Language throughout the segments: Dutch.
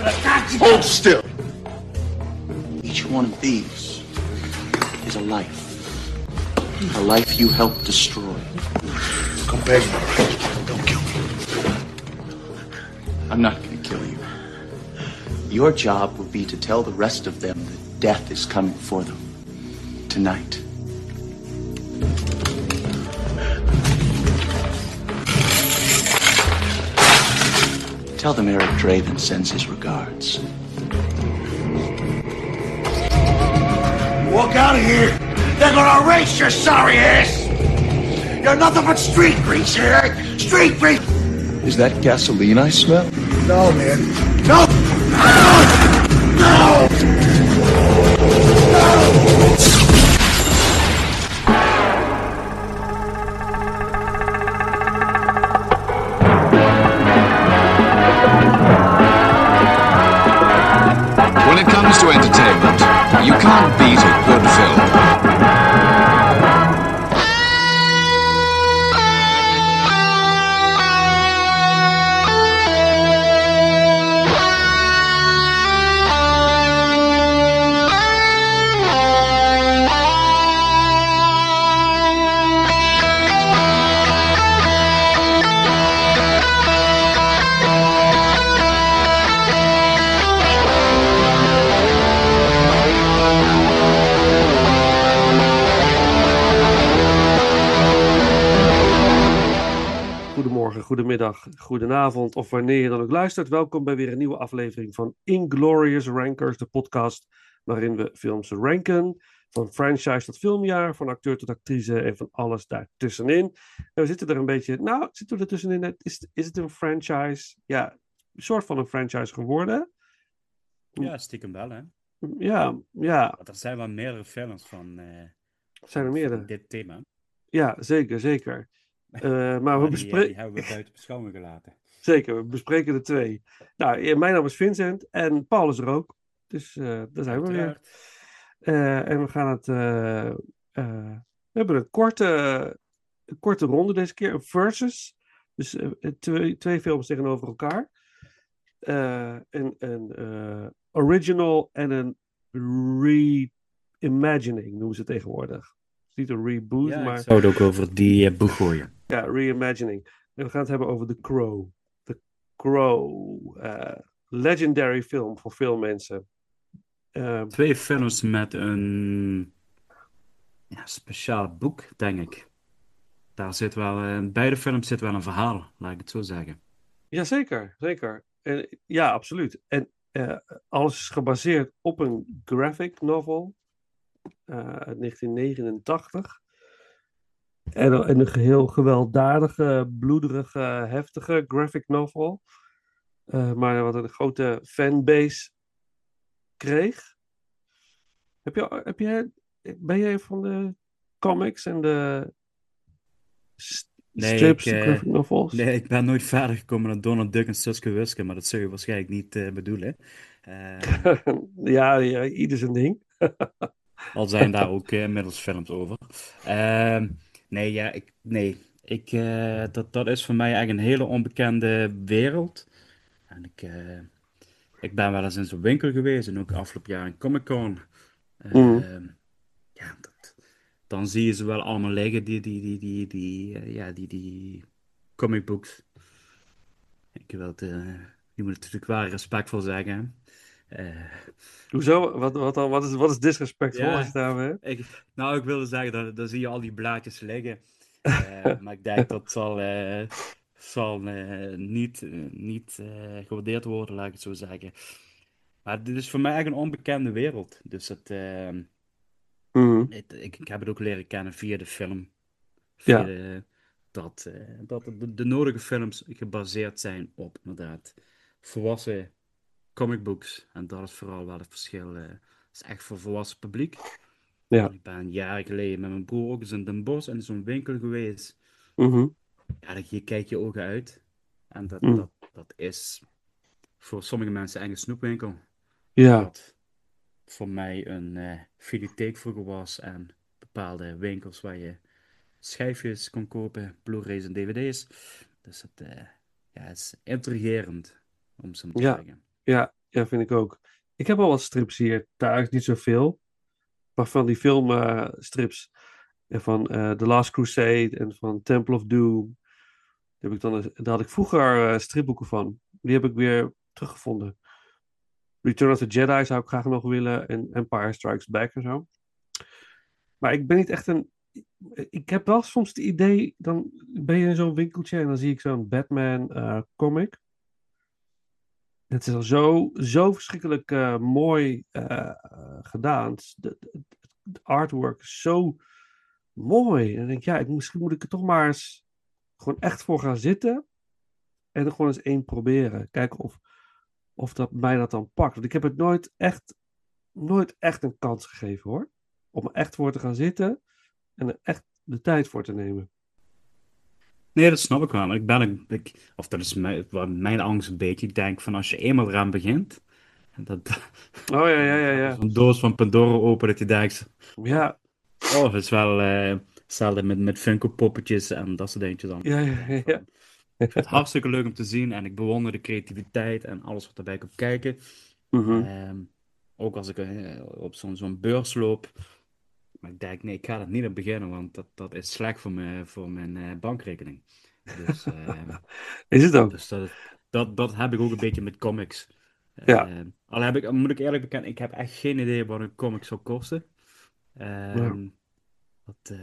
Hold still. Each one of these is a life. A life you helped destroy. Come back, don't kill me. I'm not gonna kill you. Your job will be to tell the rest of them that death is coming for them. Tonight. Tell them Eric Draven sends his regards. Walk out of here. They're gonna erase your sorry ass. You're nothing but street grease, you hear? Street grease. Is that gasoline I smell? No, man. No. No. When it comes to entertainment, you can't beat a good film. Goedemorgen, goedemiddag, goedenavond of wanneer je dan ook luistert. Welkom bij weer een nieuwe aflevering van Inglorious Rankers, de podcast waarin we films ranken. Van franchise tot filmjaar, van acteur tot actrice en van alles daartussenin. En we zitten er een beetje, zitten we er tussenin? Is het een franchise? Ja, een soort van een franchise geworden. Ja, stiekem wel, hè? Ja. Want er zijn wel meerdere films van, Zijn er meerdere? van dit thema. Ja, zeker. Maar we die hebben we buiten beschouwing gelaten. Zeker, we bespreken de twee. Nou, mijn naam is Vincent en Paul is er ook. Dus daar zijn we weer. En we gaan het... we hebben een korte ronde deze keer. Een versus. Dus twee films tegenover elkaar. Een original en een reimagining noemen ze tegenwoordig. Niet een reboot, maar... ik zou het ook over die boeg gooien. Ja, reimagining. En we gaan het hebben over The Crow. The Crow. Legendary film voor veel mensen. Twee films met een speciaal boek, denk ik. Daar zit wel, in beide films zit wel een verhaal, laat ik het zo zeggen. Ja, zeker. Ja, absoluut. En alles is gebaseerd op een graphic novel uit 1989. En een geheel gewelddadige, bloederige, heftige graphic novel. Maar wat een grote fanbase kreeg. Ben jij van de comics en de strips, graphic novels? Nee, ik ben nooit verder gekomen dan Donald Duck en Suske Wiske, maar dat zul je waarschijnlijk niet bedoelen. Ja, ieder zijn ding. Al zijn daar ook inmiddels films over. Dat is voor mij eigenlijk een hele onbekende wereld. En ik ben wel eens in zo'n winkel geweest en ook afgelopen jaar in Comic-Con. Dan zie je ze wel allemaal liggen, die comic books. Je moet natuurlijk wel respectvol zeggen. Hoezo? Wat is disrespectvol als je daar hebt? Ik wilde zeggen, dan zie je al die blaadjes liggen. Maar ik denk dat zal niet gewaardeerd worden, laat ik het zo zeggen. Maar dit is voor mij eigenlijk een onbekende wereld. Dus ik heb het ook leren kennen via de film. Dat de nodige films gebaseerd zijn op inderdaad volwassen comicbooks. En dat is vooral wel het verschil. Het is echt voor volwassen publiek. Ja. Ik ben jaren geleden met mijn broer ook eens in Den Bosch in zo'n winkel geweest. Ja, je kijkt je ogen uit. En dat is voor sommige mensen echt een snoepwinkel. Ja. Wat voor mij een videotheek vroeger was. En bepaalde winkels waar je schijfjes kon kopen, Blu-rays en dvd's. Dus het is intrigerend, om zo maar te zeggen. Ja, Ja, vind ik ook. Ik heb al wat strips hier thuis, niet zoveel. Maar van die filmstrips van The Last Crusade en van Temple of Doom. Daar had ik vroeger stripboeken van. Die heb ik weer teruggevonden. Return of the Jedi zou ik graag nog willen. En Empire Strikes Back en zo. Maar ik ben niet echt een. Ik heb wel soms het idee. Dan ben je in zo'n winkeltje en dan zie ik zo'n Batman comic. Het is al zo verschrikkelijk mooi gedaan. De artwork is zo mooi. En dan denk ik, ja, misschien moet ik er toch maar eens gewoon echt voor gaan zitten. En er gewoon eens één proberen. Kijken of dat mij dat dan pakt. Want ik heb het nooit echt een kans gegeven hoor. Om er echt voor te gaan zitten. En er echt de tijd voor te nemen. Nee, dat snap ik wel. Maar of dat is mijn angst een beetje. Ik denk van als je eenmaal eraan begint, dat, Oh ja, ja, dan ja, gaat er ja. zo'n doos van Pandora open dat je denkt, Ja, oh, dat is wel hetzelfde met Funko poppetjes en dat soort dingetjes dan. ja, Ik ja, denk ja. van, ik vind het hartstikke leuk om te zien en ik bewonder de creativiteit en alles wat erbij komt kijken. Mhm. Ehm, ook als ik op zo'n beurs loop. Maar ik denk, nee, ik ga er niet aan beginnen, want dat is slecht voor mijn bankrekening. Dus, Is het ook? dus dat heb ik ook een beetje met comics. Ja. Moet ik eerlijk bekennen, ik heb echt geen idee wat een comic zou kosten. Ja. Ehm, dat,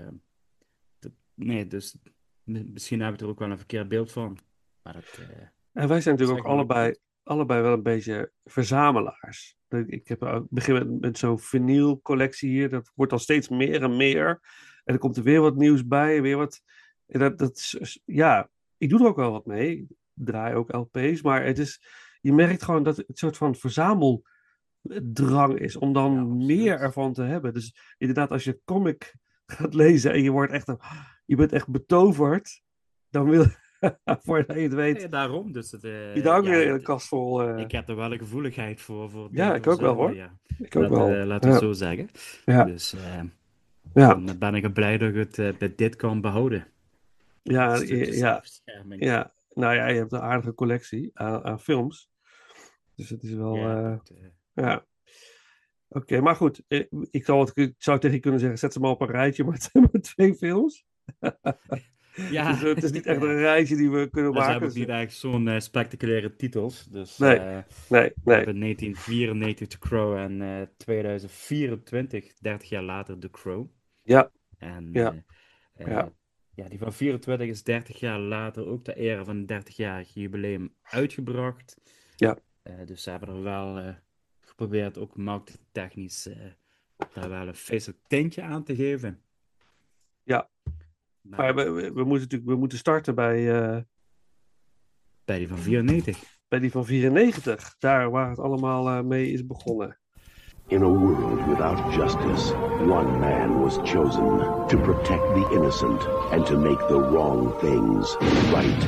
nee, dus misschien heb ik er ook wel een verkeerd beeld van. Maar En wij zijn natuurlijk zeg ook maar leuk allebei wel een beetje verzamelaars. Begin met zo'n vinylcollectie hier. Dat wordt al steeds meer en meer. En er komt er weer wat nieuws bij. Weer wat. En ja, ik doe er ook wel wat mee. Ik draai ook LP's. Maar je merkt gewoon dat het een soort van verzameldrang is. Om Ja, dan meer absoluut. ervan te hebben. Dus inderdaad, als je een comic gaat lezen en je bent echt betoverd. Dan wil voordat je het weet. Ja, daarom. Dus Je daar ook ja, weer een kast vol. ik heb er wel een gevoeligheid voor Ja, dingen ik ook wel verzamelen, hoor. ja. Ik ook wel. Laten we het Ja, zo zeggen. ja, Dus ja, dan ben ik blij dat ik het bij dit kan behouden. ja, Dit stukje ja, zelfbescherming. ja. Nou ja, je hebt een aardige collectie aan films. Dus het is wel. Ja, Ja. Oké, maar goed. Ik zou tegen je kunnen zeggen: zet ze maar op een rijtje, maar het zijn maar twee films. Dus ja, het is niet echt ja. een rijtje die we kunnen Maar ze maken. hebben ook niet echt zo'n spectaculaire titels. Dus Nee, nee, we nee. hebben 1994 The Crow en 2024, 30 jaar later, The Crow. Ja, En ja, eh, ja, ja, die van 24 is 30 jaar later ook de era van een 30-jarig jubileum uitgebracht. ja, Dus ze hebben er wel geprobeerd, ook marketingtechnisch, daar wel een feestelijk tintje aan te geven. ja. Maar Maar we moeten starten bij die van 94. bij die van 94. Daar waar het allemaal mee is begonnen. In a world without justice, one man was chosen to protect the innocent and to make the wrong things right.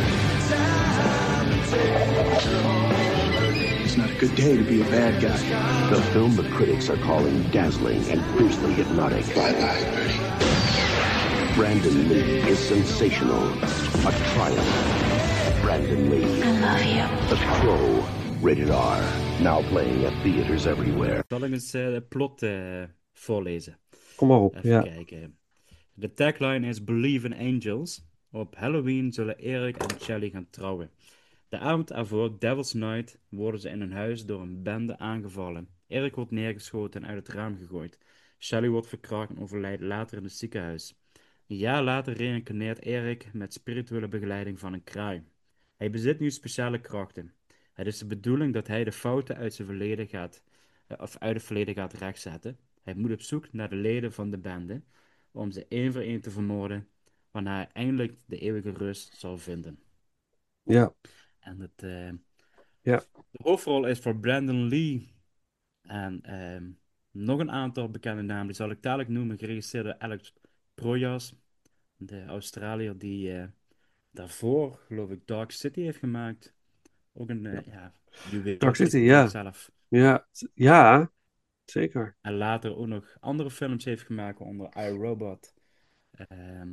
It's not a good day to be a bad guy. The film the critics are calling dazzling and fiercely hypnotic. Bye-bye, Bertie. Brandon Lee is sensational. A triumph. Brandon Lee. I love you. The Crow. Rated R. Now playing at theaters everywhere. Zal ik eens de plot voorlezen? Kom maar op. Even Ja. kijken. De tagline is Believe in Angels. Op Halloween zullen Eric en Shelly gaan trouwen. De avond ervoor, Devil's Night, worden ze in hun huis door een bende aangevallen. Eric wordt neergeschoten en uit het raam gegooid. Shelly wordt verkracht en overlijdt later in het ziekenhuis. Een jaar later reïncarneert Eric met spirituele begeleiding van een kraai. Hij bezit nu speciale krachten. Het is de bedoeling dat hij de fouten uit uit het verleden gaat rechtzetten. Hij moet op zoek naar de leden van de bende, om ze één voor één te vermoorden, waarna hij eindelijk de eeuwige rust zal vinden. Ja. En Ja. de hoofdrol is voor Brandon Lee en nog een aantal bekende namen, die zal ik dadelijk noemen, geregisseerd door Alex Proyas, de Australiër die daarvoor, geloof ik, Dark City heeft gemaakt. Ook een juweeltje Dark City, voor ja. zichzelf. Ja, ja, zeker. En later ook nog andere films heeft gemaakt, onder iRobot. ehm,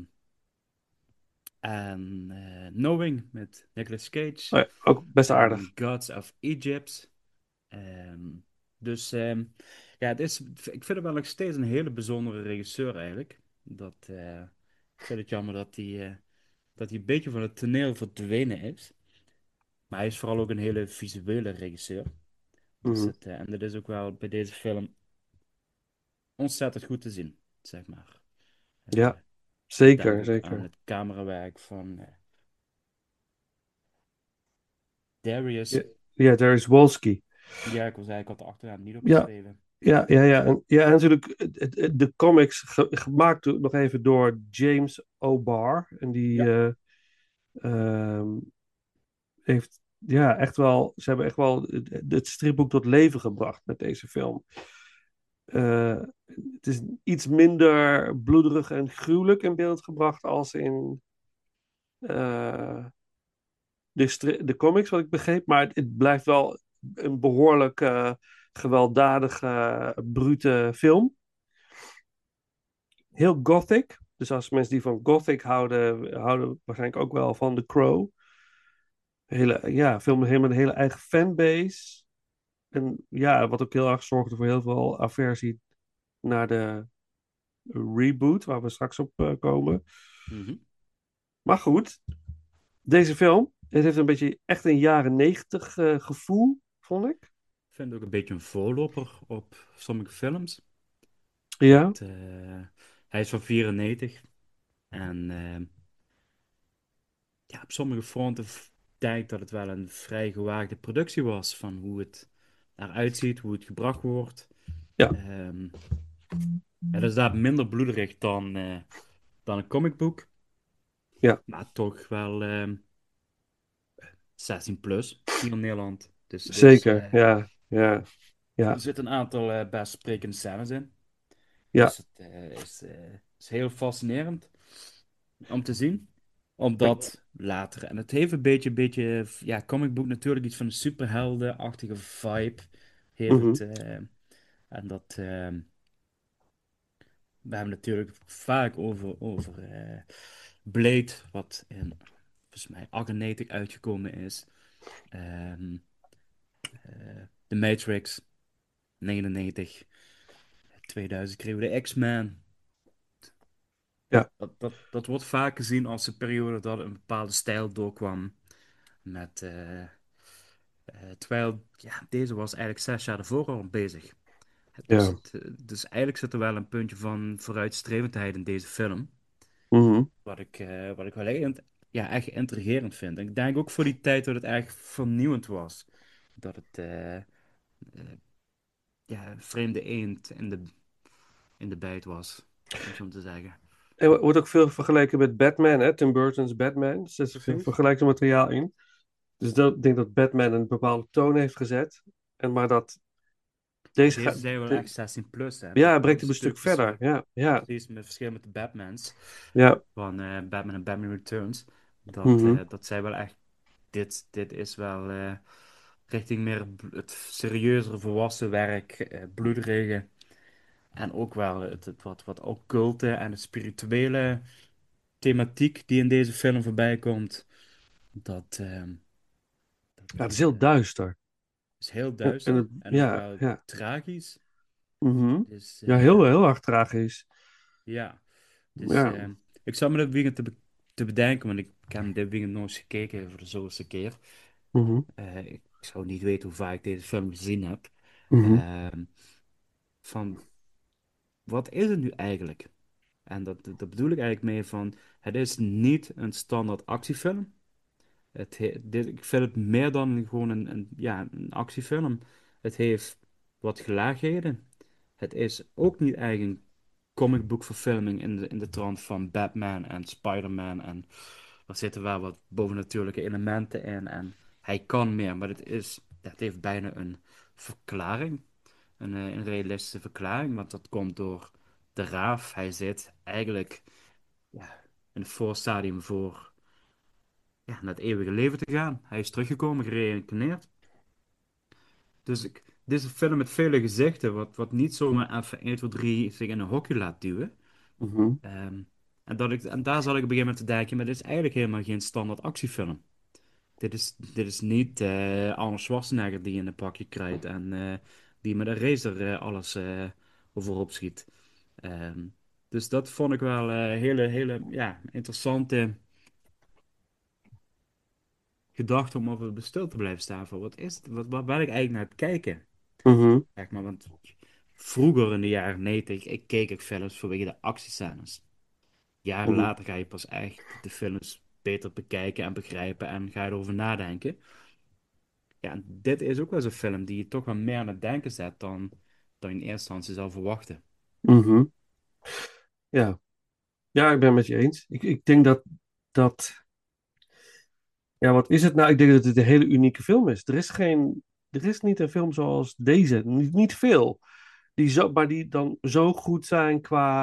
en Knowing met Nicolas Cage. Oh ja, ook best En aardig. Gods of Egypt Ehm, dus ja, ik vind het wel nog steeds een hele bijzondere regisseur eigenlijk. Ik vind het jammer dat hij een beetje van het toneel verdwenen is. Maar hij is vooral ook een hele visuele regisseur. Mhm. En dat is ook wel bij deze film ontzettend goed te zien, zeg maar. Ja, Denk zeker, ook aan zeker. het camerawerk van Darius. Ja, ja, daar is Wolski. Ja, ik was eigenlijk al te achteraan niet Ja, opgeschreven. ja. En natuurlijk de comics gemaakt nog even door James O'Barr. En die Ja. ehm, heeft, ja, echt wel, ze hebben echt wel het stripboek tot leven gebracht met deze film. Het is iets minder bloederig en gruwelijk in beeld gebracht als in eh, de comics, wat ik begreep. Maar het blijft wel een behoorlijk gewelddadige, brute film. Heel gothic. Dus als mensen die van gothic houden, houden waarschijnlijk ook wel van The Crow. Ja, film met helemaal een hele eigen fanbase. En ja, wat ook heel erg zorgde voor heel veel aversie naar de reboot, waar we straks op komen. Mhm. Maar goed, deze film, het heeft een beetje echt een jaren negentig gevoel, vond ik. Ik vind het ook een beetje een voorloper op sommige films. Ja. Hij is van 94 en ja, op sommige fronten denk ik dat het wel een vrij gewaagde productie was van hoe het eruit ziet, hoe het gebracht wordt. Ja. Ehm Het is daar minder bloederig dan een comicboek, Ja, maar toch wel 16 plus hier in Nederland. zeker. Ja, Er zitten een aantal best sprekende scènes in. ja. Dus is heel fascinerend om te zien. Omdat later, en het heeft een beetje, ja, comicboek natuurlijk iets van een superheldenachtige vibe heeft Mhm. het. En we hebben natuurlijk vaak over Blade, wat in volgens mij 98 uitgekomen is. Ehm The Matrix, 99. 2000 kregen we de X-Men. Ja. Dat wordt vaak gezien als een periode dat een bepaalde stijl doorkwam. Terwijl, ja, deze was eigenlijk 6 jaar ervoor al bezig. Ja. Dus eigenlijk zit er wel een puntje van vooruitstrevendheid in deze film. Mhm. Wat ik wel ja, echt intrigerend vind. En ik denk ook voor die tijd dat het echt vernieuwend was. Dat het ja, een vreemde eend in de bijt was, om zo te zeggen. Er wordt ook veel vergeleken met Batman, hè? Tim Burton's Batman. Dus er is veel Precies. vergelijkingsmateriaal in. Dus ik denk dat Batman een bepaalde toon heeft gezet. Maar dat deze Deze gaat. zijn wel echt 16 plus, hè. Ja, Dat brengt is hem een stuk natuurlijk verder. Ja. precies met verschil met de Batmans Ja. van Batman en Batman Returns. Mhm. Dat zij wel echt, dit is wel richting meer het serieuzere volwassen werk, bloederige. En ook wel het wat occulte en het spirituele thematiek die in deze film voorbij komt. Dat, ehm, Ja, het dat is heel duister. is heel En duister en ook wel ja. tragisch. Mhm. Dus Ja, heel erg tragisch. ja, dus Ja. ik zat me dit weekend te bedenken, want ik heb dit weekend nog eens gekeken voor de zoveelste keer. Mhm. Ik zou niet weten hoe vaak ik deze film gezien heb. Mhm. Ehm, van, wat is het nu eigenlijk? En dat bedoel ik eigenlijk mee van, het is niet een standaard actiefilm. Ik vind het meer dan gewoon ja, een actiefilm. Het heeft wat gelaagheden. Het is ook niet eigen comicboekverfilming in de trant van Batman en Spider-Man. En er zitten wel wat bovennatuurlijke elementen in. En hij kan meer, maar het heeft bijna een verklaring. Een realistische verklaring. Want dat komt door de Raaf. Hij zit eigenlijk ja, in het voorstadium voor ja, naar het eeuwige leven te gaan. Hij is teruggekomen, gereïncarneerd. Dit is een film met vele gezichten, wat niet zomaar even 1, 2, 3 zich in een hokje laat duwen. Mhm. Ehm, en daar zat ik op een gegeven moment te denken, maar dit is eigenlijk helemaal geen standaard actiefilm. dit is niet Arnold Schwarzenegger die in een pakje krijt en die met een racer alles overhoop schiet. Ehm, dus dat vond ik wel hele ja, interessante gedachte om over stil te blijven staan. Voor wat is het? Wat ben ik eigenlijk naar het kijken? Mhm, Zeg maar, want vroeger in de jaren 90, ik keek ook films vanwege de actiescènes. Jaren mhm, later ga je pas echt de films beter bekijken en begrijpen en ga je erover nadenken. Ja, en dit is ook wel zo'n film die je toch wel meer aan het denken zet dan je in eerste instantie zou verwachten. mhm. Ja. Ja, ik ben het met je eens. Ik denk dat... Ja, wat is het nou? Ik denk dat het een hele unieke film is. Er is niet een film zoals deze. Niet veel. Maar die dan zo goed zijn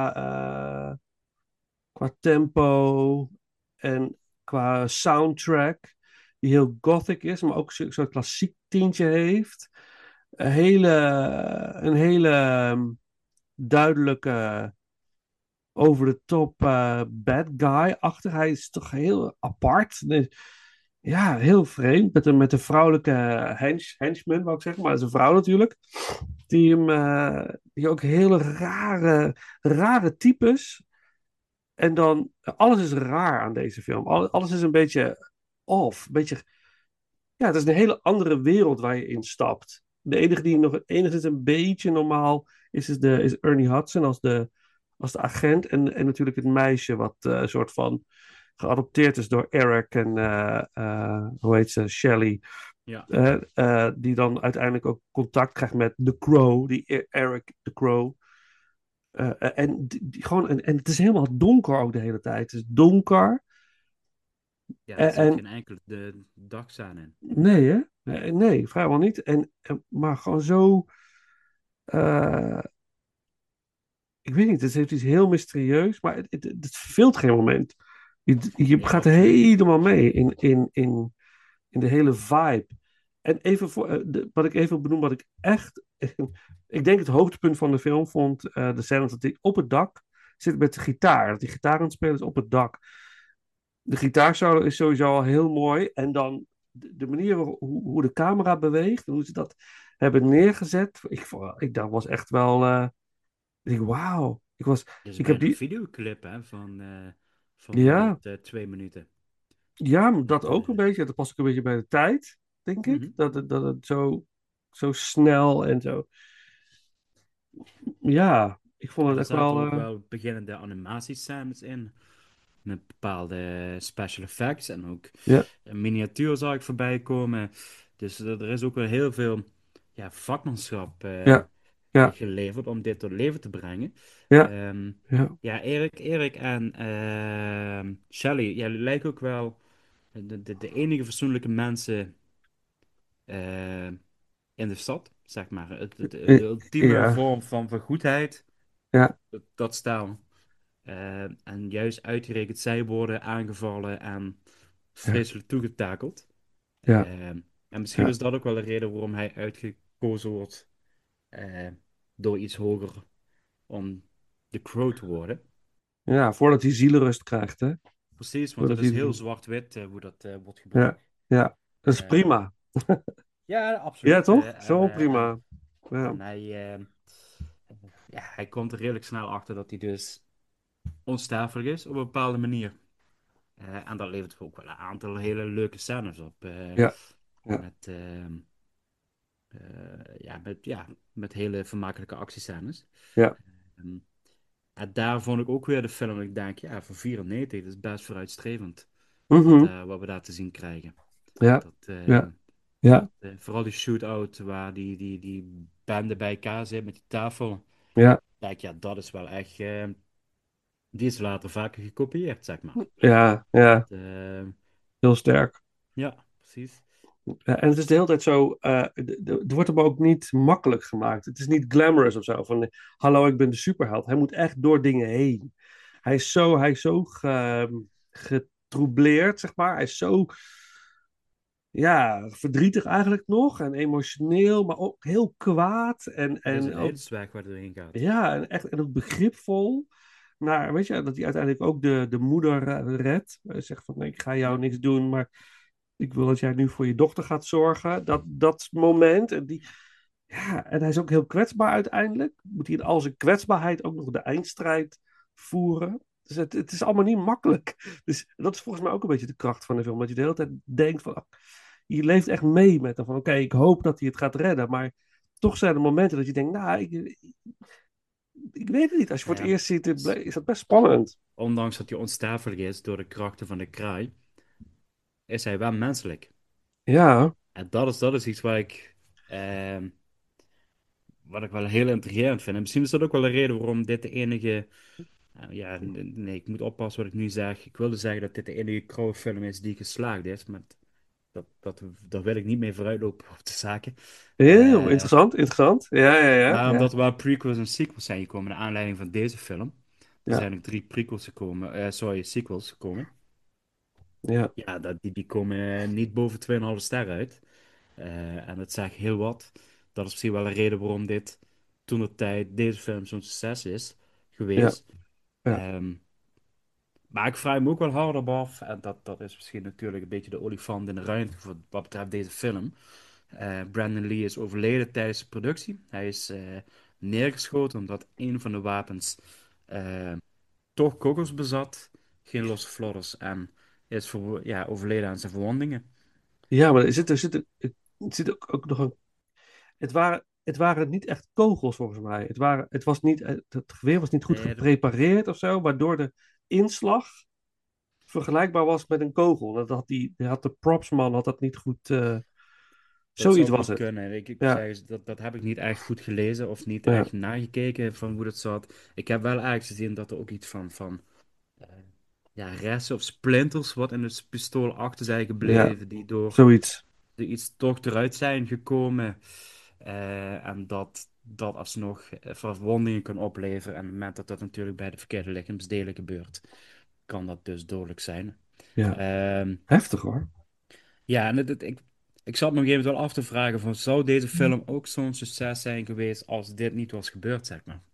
qua tempo en qua soundtrack. Die heel gothic is, maar ook zo'n klassiek tintje heeft. Een hele duidelijke over de top bad guy achter. Hij is toch heel apart. Ja, heel vreemd. Met een vrouwelijke henchman, wou ik zeggen. Maar het is een vrouw natuurlijk. Die ook hele rare types. En dan, alles is raar aan deze film. Alles is een beetje off. Een beetje, ja, het is een hele andere wereld waar je instapt. De enige die nog enigszins een beetje normaal is Ernie Hudson als de agent. En natuurlijk het meisje wat een soort van geadopteerd is door Eric en hoe heet ze, Shelley. Ja, Die dan uiteindelijk ook contact krijgt met The Crow, Eric The Crow. En het is helemaal donker ook de hele tijd. Het is donker. ja, er zit En geen enkele dagscène in. nee, hè? Nee, vrijwel niet. Maar gewoon zo. eh, ik weet niet, het heeft iets heel mysterieus, maar het verveelt geen moment. Je Nee, gaat er absoluut niet. helemaal mee in de hele vibe. En even wat ik even wil benoemen, wat ik echt. Ik denk het hoogtepunt van de film vond de scène dat hij op het dak zit met de gitaar. Dat die gitaar aan het spelen is op het dak. De gitaarsolo is sowieso al heel mooi. En dan de manier hoe de camera beweegt, hoe ze dat hebben neergezet. Dat was echt wel. Ik denk, wauw. Dit is Ik heb bijna een die. videoclip hè, van Ja, 2 minuten. ja, maar dat Dat, ook een beetje. Dat past ook een beetje bij de tijd, denk ik. mhm. Dat het zo snel en zo. Ja, ik vond Ja, het er echt zaten wel. ook wel beginnende animatiescènes in. Met bepaalde special effects en ook Ja, een miniatuur zag ik voorbij komen. Dus er is ook wel heel veel ja, vakmanschap ja, ja, geleverd om dit tot leven te brengen. ja, Ehm, ja. ja, Erik en Shelley, ja, jullie lijken ook wel de enige fatsoenlijke mensen eh, in de stad, zeg maar. De ultieme Ja, vorm van goedheid, ja, dat staan. En juist uitgerekend zij worden aangevallen en ja, vreselijk toegetakeld. ja, En misschien ja. is dat ook wel de reden waarom hij uitgekozen wordt eh, door iets hoger om de Crow te worden. Ja, voordat hij zielenrust krijgt, hè? Precies, want Voordat het is hij heel die... zwart-wit hoe dat wordt Ja, gebracht. ja. Dat is Eh, prima. ja, Ja, absoluut. toch? Zo prima. Ja. En hij komt er redelijk snel achter dat hij dus onsterfelijk is op een bepaalde manier. En dat levert ook wel een aantal hele leuke scènes op. Ja, ja, Met, met hele vermakelijke actiescènes. ja. Ehm, en daar vond ik ook weer de film. Ik denk, ja, voor 94, dat is best vooruitstrevend. Mhm. Wat we daar te zien krijgen. Ja, Dat, ja, ja, vooral die shootout waar die bende bij elkaar zit met die tafel. ja, Denk, ja, dat is wel echt. Die is later vaker gekopieerd, zeg maar. ja, ja. Dat, Heel sterk. ja, precies. Ja, en het is de hele tijd zo, het wordt hem ook niet makkelijk gemaakt. Het is niet glamorous of zo, van hallo, ik ben de superheld. Hij moet echt door dingen heen. Hij is zo getroubleerd, zeg maar. Hij is zo, ja, verdrietig eigenlijk nog en emotioneel, maar ook heel kwaad Het is en een ook, leidersweg waar het doorheen gaat. ja, en ook begripvol. Weet je, dat hij uiteindelijk ook de moeder redt. Hij zegt van, nee, ik ga jou Ja, niks doen, maar ik wil dat jij nu voor je dochter gaat zorgen. Dat moment. En hij is ook heel kwetsbaar uiteindelijk. Moet hij in al zijn kwetsbaarheid ook nog de eindstrijd voeren. Dus het is allemaal niet makkelijk. Dus dat is volgens mij ook een beetje de kracht van de film. Dat je de hele tijd denkt van, je leeft echt mee met hem. Van oké, ik hoop dat hij het gaat redden. Maar toch zijn er momenten dat je denkt, nou, ik weet het niet. Als je voor het Ja, eerst ziet, is dat best spannend. ondanks dat hij onsterfelijk is door de krachten van de kraai, is hij wel menselijk. Ja, En dat is iets ehm, wat ik wel heel intrigerend vind. En misschien is dat ook wel de reden waarom dit de enige. Ja, nee, ik moet oppassen wat ik nu zeg. Ik wilde zeggen dat dit de enige Crow-film is die geslaagd is, maar daar wil ik niet mee vooruitlopen op de zaken. heel Eh, interessant, interessant. Ja, ja, ja, maar ja, omdat er wel prequels en sequels zijn gekomen naar aanleiding van deze film. Er ja, zijn ook 3 prequels gekomen, sequels gekomen. ja, Ja, die komen niet boven 2,5 ster uit. En dat zegt heel wat. Dat is misschien wel een reden waarom dit toen de tijd deze film zo'n succes is ja, geweest. ja, Ehm, maar ik vraag me ook wel hard op af, en dat is misschien natuurlijk een beetje de olifant in de ruimte voor wat betreft deze film. Brandon Lee is overleden tijdens de productie. Hij is neergeschoten omdat een van de wapens eh, toch kogels bezat, geen losse vlodders en is ja, overleden aan zijn verwondingen. ja, maar er zit ook nog een. Het waren niet echt kogels volgens mij. Het was niet, het geweer was niet goed Nee, geprepareerd of zo, waardoor de inslag vergelijkbaar was met een kogel. Dat had de propsman had dat niet goed. dat Zoiets zou was goed het. kunnen. Ik moet Ja, zeggen, dat heb ik niet echt goed gelezen of niet ja, echt nagekeken van hoe dat zat. Ik heb wel eigenlijk gezien dat er ook iets van eh, ja, resten of splinters wat in het pistool achter zijn ja, gebleven, die door zoiets. iets toch eruit zijn gekomen. En dat alsnog verwondingen kan opleveren. En op het moment dat dat natuurlijk bij de verkeerde lichaamsdelen gebeurt, kan dat dus dodelijk zijn. Ja, Ehm, heftig hoor. ja, en ik zat me op een gegeven moment wel af te vragen van, zou deze film ook zo'n succes zijn geweest als dit niet was gebeurd, zeg maar?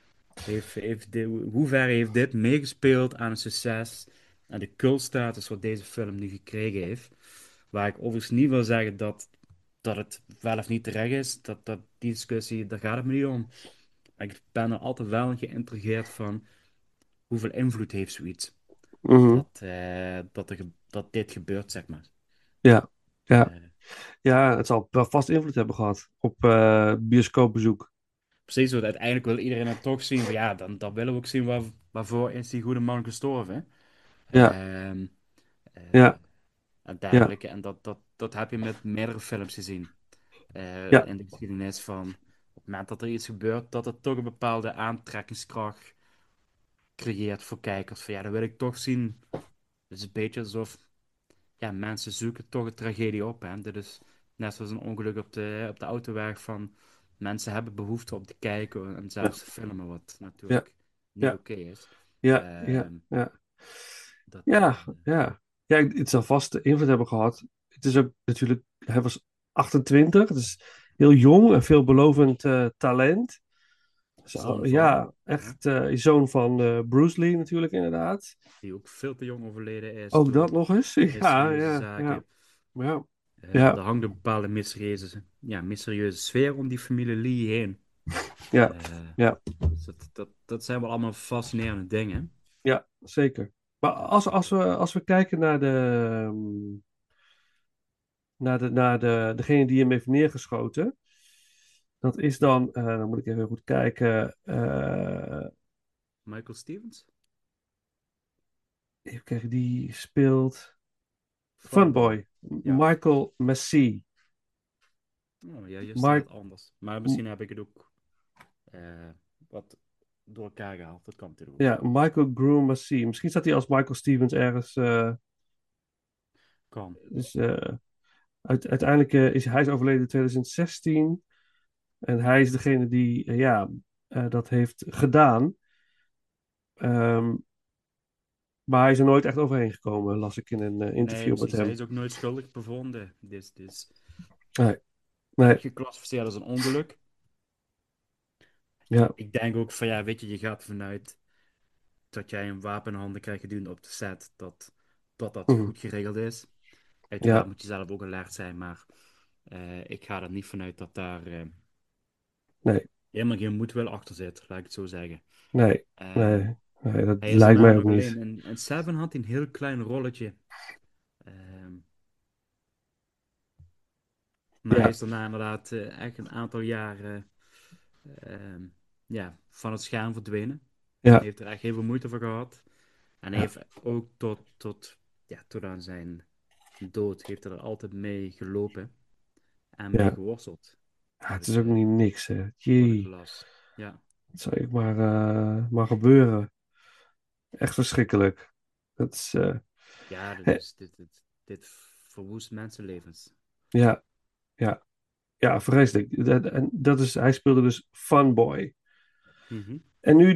Hoe ver heeft dit meegespeeld aan het succes en de cultstatus wat deze film nu gekregen heeft? Waar ik overigens niet wil zeggen dat het wel of niet terecht is, die discussie, daar gaat het me niet om. Maar ik ben er altijd wel geïntrigeerd van hoeveel invloed heeft zoiets Mhm. dat dit gebeurt, zeg maar. Ja, ja, Eh, ja, het zal wel vast invloed hebben gehad op bioscoopbezoek. Precies, want uiteindelijk wil iedereen het toch zien van ja, dan willen we ook zien waarvoor is die goede man gestorven. Ja, Ehm, eh, ja, en ja, dergelijke. En dat heb je met meerdere films gezien. ja, In de geschiedenis van op het moment dat er iets gebeurt, dat het toch een bepaalde aantrekkingskracht creëert voor kijkers. Van ja, dat wil ik toch zien. Het is een beetje alsof ja, mensen zoeken toch een tragedie op. Hè? Dit is net zoals een ongeluk op de autoweg van mensen hebben behoefte om te kijken en ja, zelfs te filmen, wat ja, natuurlijk niet ja, oké is. ja, ja, Ehm, ja. dat, Ja, ja. Ja, het zal vast invloed hebben gehad. Het is ook natuurlijk, hij was 28, dus heel jong en veelbelovend talent. Dus, zoon van, ja, ja, echt zoon van Bruce Lee natuurlijk inderdaad. die ook veel te jong overleden is Ook dat door nog eens. Ja, mysterieuze ja, ja, zaken. ja, Er ja, hangt een bepaalde mysterieuze sfeer om die familie Lee heen. ja, Eh, ja, dus dat zijn wel allemaal fascinerende dingen. ja, zeker. Maar als we kijken naar degene die hem heeft neergeschoten, dat is dan moet ik even goed kijken. Michael Stevens? Even kijken, die speelt Funboy. Funboy, Ja. Michael Massey. Oh, ja, hier Mike, staat anders. Maar misschien heb ik het ook eh, wat door elkaar gehaald. Dat kan natuurlijk ook. ja, Michael Groom Massey. Misschien staat hij als Michael Stevens ergens. Kan. Dus, uiteindelijk is overleden in 2016. En hij is degene die dat heeft gedaan. Ehm, maar hij is er nooit echt overheen gekomen, las ik in een Nee, interview met precies. Hij hem. is ook nooit schuldig bevonden. Dit is Nee, nee, geclassificeerd als een ongeluk. ja. Ik denk ook van ja, weet je, je gaat vanuit dat jij een wapen in handen krijgt gedurende op de set. Dat Mhm. goed geregeld is. Uiteraard Ja, moet je zelf ook alert zijn, maar ik ga er niet vanuit dat daar nee, helemaal geen moedwil achter zit, laat ik het zo zeggen. nee, Ehm, nee, nee, dat Hij is er lijkt mij ook namelijk alleen niet. in Seven had hij een heel klein rolletje. Ehm, maar hij Ja, is daarna inderdaad echt een aantal jaren ehm, ja, van het scherm verdwenen. ja, Heeft er echt heel veel moeite voor gehad. En hij ja, heeft ook tot aan zijn dood heeft hij er altijd mee gelopen en mee ja. geworsteld. Ja, Heb het ik, is ook niet niks, hè. wat ik Jee, las. Ja, het zou ik maar gebeuren. Echt verschrikkelijk. Dat is, ja, hè, dit verwoest mensenlevens. ja, ja, ja, vreselijk. En dat is, hij speelde dus Funboy. Mhm. En nu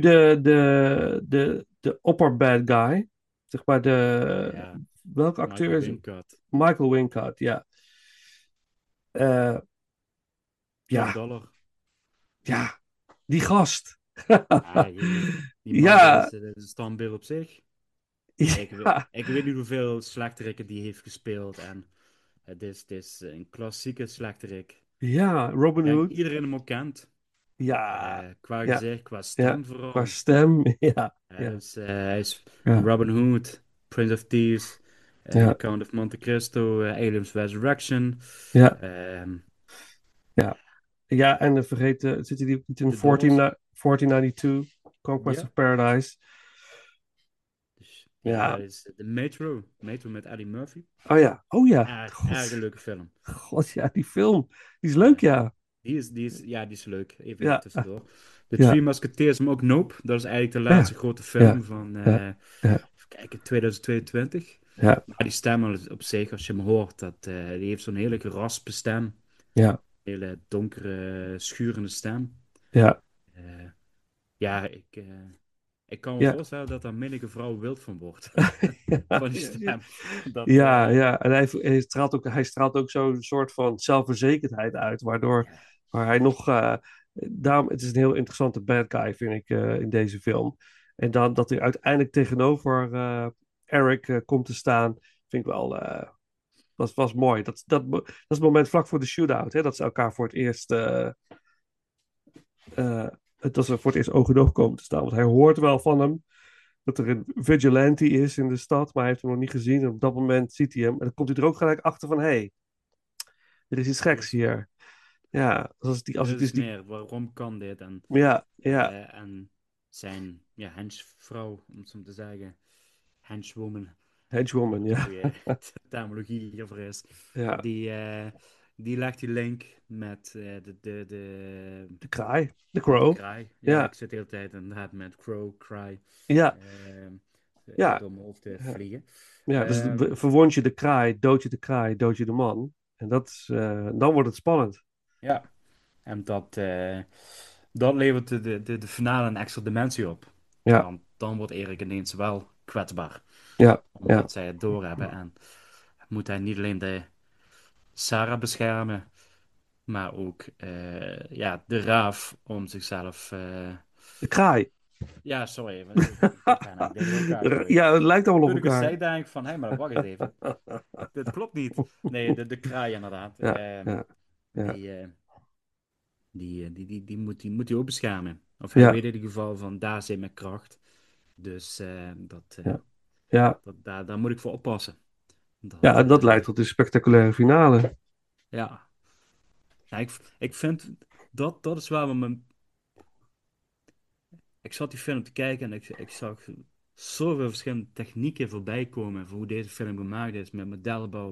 de opper bad guy. Zeg maar Ja, welke acteur Michael is het? Wincott, Michael Wincott, ja. Eh, Top ja, Dollar. ja, die gast. Ja, die man, Ja, dat is een standbeeld op zich. ja, Ik weet niet hoeveel slechterikken die heeft gespeeld. En het is een klassieke slechterik. ja, Ik Robin denk Hood. iedereen hem ook kent. Ja, Qua ja, gezicht, qua ja, stem qua vooral. stem. Ja, ja, Hij is ja, Robin Hood, Prince of Thieves, The ja, Count of Monte Cristo, Aliens Resurrection. ja, ehm, ja. Ja, en vergeet, zit hij niet in The Doors. 1492, Conquest Ja. of Paradise? Dus ja, Ja, dat is de Metro. Metro met Eddie Murphy. oh ja, oh ja. Erg een God, leuke film. God, ja, die film. Die is leuk, Ja. ja. Ja, die is leuk. Even Ja, tussendoor. De ja, Three Musketeers, maar ook Nope. Dat is eigenlijk de ja, laatste grote ja, film van, ja, ja, even kijken, 2022. ja, Maar die stem op zich, als je hem hoort, die heeft zo'n hele geraspe stem. ja, Hele donkere, schurende stem. ja, Eh, ja, ik kan me ja. voorstellen dat daar menige vrouw wild van wordt. Van die Ja, stem. Dat, ja, ja. En hij straalt ook zo'n soort van zelfverzekerdheid uit, waardoor ja, waar hij nog. Daarom, het is een heel interessante bad guy, vind ik, in deze film. En dan dat hij uiteindelijk tegenover Eric komt te staan, vind ik wel. Was mooi. Dat is het moment vlak voor de shootout, hè, dat ze elkaar voor het eerst. Dat ze voor het eerst oog in oog komen te staan. Want hij hoort wel van hem dat er een vigilante is in de stad, maar hij heeft hem nog niet gezien. En op dat moment ziet hij hem. En dan komt hij er ook gelijk achter van: hé, hey, er is iets er geks is meer. hier. Ja, als Er ik dus is die. meer. Waarom kan dit? Ja, ja, En zijn henchvrouw, om het zo te zeggen, henchwoman, henchwoman, de ja. goede terminologie hiervoor is, Ja, die, eh, die legt die link met de de kraai, de met de crow. kraai. Ja, Ja, ik zit de hele tijd inderdaad met crow, cry, ja, eh, ja. door mijn hoofd te Ja, vliegen. ja, dus Ehm, verwond je de kraai, dood je de man. En dan wordt het spannend. ja, en dat levert de finale een extra dimensie op. Ja, Want dan wordt Erik ineens wel kwetsbaar. ja, ja, Omdat zij het doorhebben. En moet hij niet alleen de Sarah beschermen, maar ook de raaf om zichzelf. de kraai. Ja, sorry, ik ben aan het denken elkaar gooien. Ja, het lijkt allemaal op Toen ik het elkaar. zei, denk ik van, hé, maar wacht eens even. Dit klopt niet. Nee, de kraai inderdaad. Ja, ja, ja, Die, eh, die moet hij ook beschermen. Of hij ja, weet in ieder geval van, daar zit mijn kracht. Dus ja, ja. daar moet ik voor oppassen. Ja, en dat leidt tot een spectaculaire finale. Ja, ja ik vind dat is waar we me. Ik zat die film te kijken en ik zag zoveel verschillende technieken voorbij komen voor hoe deze film gemaakt is, met modelbouw,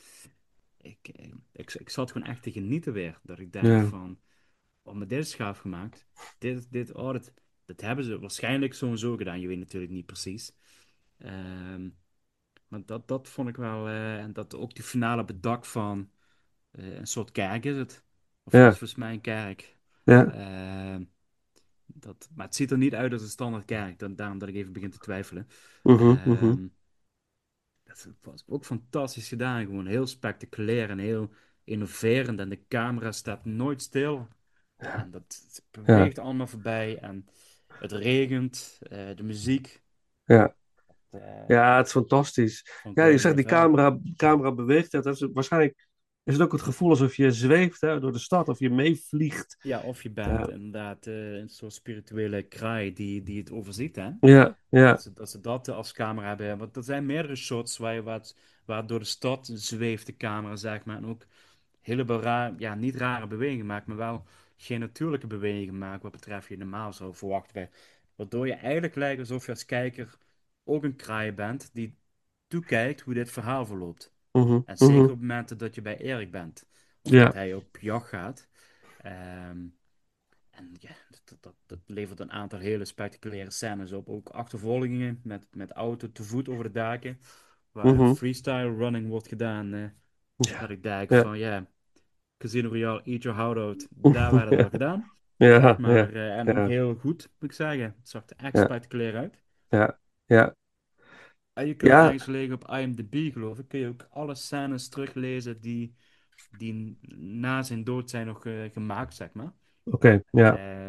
ik zat gewoon echt te genieten weer. Dat ik denk Ja, van, oh, maar dit is gaaf gemaakt. Dat hebben ze waarschijnlijk sowieso gedaan. Je weet natuurlijk niet precies. Ehm, maar dat vond ik wel, en dat ook die finale op het dak van een soort kerk is het. Of het is ja, volgens mij een kerk. ja. Ehm, maar het ziet er niet uit als een standaard kerk. Daarom dat ik even begin te twijfelen. Mhm, mhm. Ehm, dat was ook fantastisch gedaan. Gewoon heel spectaculair en heel innoverend. En de camera staat nooit stil. En dat Ja, beweegt allemaal voorbij. En het regent. De muziek. ja. Ja, het is fantastisch. vond ik Ja, wel je een zegt mooi die film. camera beweegt. Dat is, waarschijnlijk is het ook het gevoel alsof je zweeft, hè, door de stad of je meevliegt. Ja, of je bent Ja, inderdaad een soort spirituele kraai die het overziet, hè? ja, ja. Dat ze dat als camera hebben. Want er zijn meerdere shots waar door de stad zweeft de camera, zeg maar. En ook heleboel ja, niet rare bewegingen maakt, maar wel geen natuurlijke bewegingen maakt wat betreft je normaal zou verwachten. Waardoor je eigenlijk lijkt alsof je als kijker ook een kraai bent die toekijkt hoe dit verhaal verloopt. Mhm, En zeker mhm. op momenten dat je bij Erik bent, of dat Ja, hij op jacht gaat. Ehm, en ja, dat levert een aantal hele spectaculaire scènes op. Ook achtervolgingen met auto te voet over de daken, waar mhm. freestyle running wordt gedaan. Dat Ja, ik denk ja. van ja, Casino Royale, Eat Your Heart Out, daar werd het wel gedaan. Ja, Maar, ja, en ook ja, heel goed, moet ik zeggen. Het zag er echt ja, spectaculair uit. ja, ja. En je kunt Ja, ergens liggen op IMDb, geloof ik, kun je ook alle scènes teruglezen die na zijn dood zijn nog gemaakt, zeg maar. oké, ja. Eh,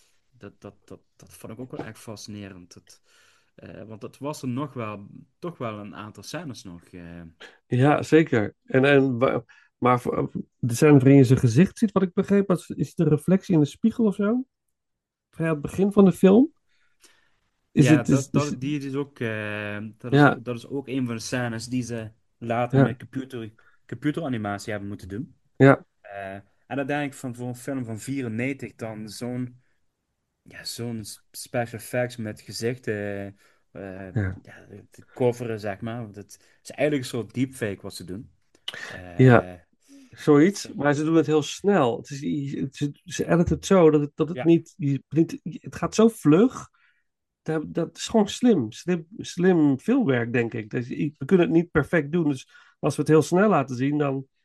dat vond ik ook wel echt fascinerend. Want het was er nog wel, toch wel een aantal scènes nog. Ja, zeker. Maar de scène waarin je zijn gezicht ziet, wat ik begreep, is de reflectie in de spiegel of zo? Vrij aan het begin van de film? Is Ja, het, is, die is ook, ja, dat is ook een van de scènes die ze later ja, met computeranimatie hebben moeten doen. ja, En dan denk ik van voor een film van 94 dan zo'n special effects met gezichten, ja, ja, te coveren, zeg maar. Dat is eigenlijk een soort deepfake wat ze doen. ja, Eh, zoiets. Maar ze doen het heel snel. Ze editen het zo dat het ja, niet, het gaat zo vlug. Dat is gewoon slim filmwerk, denk ik. We kunnen het niet perfect doen. Dus als we het heel snel laten zien,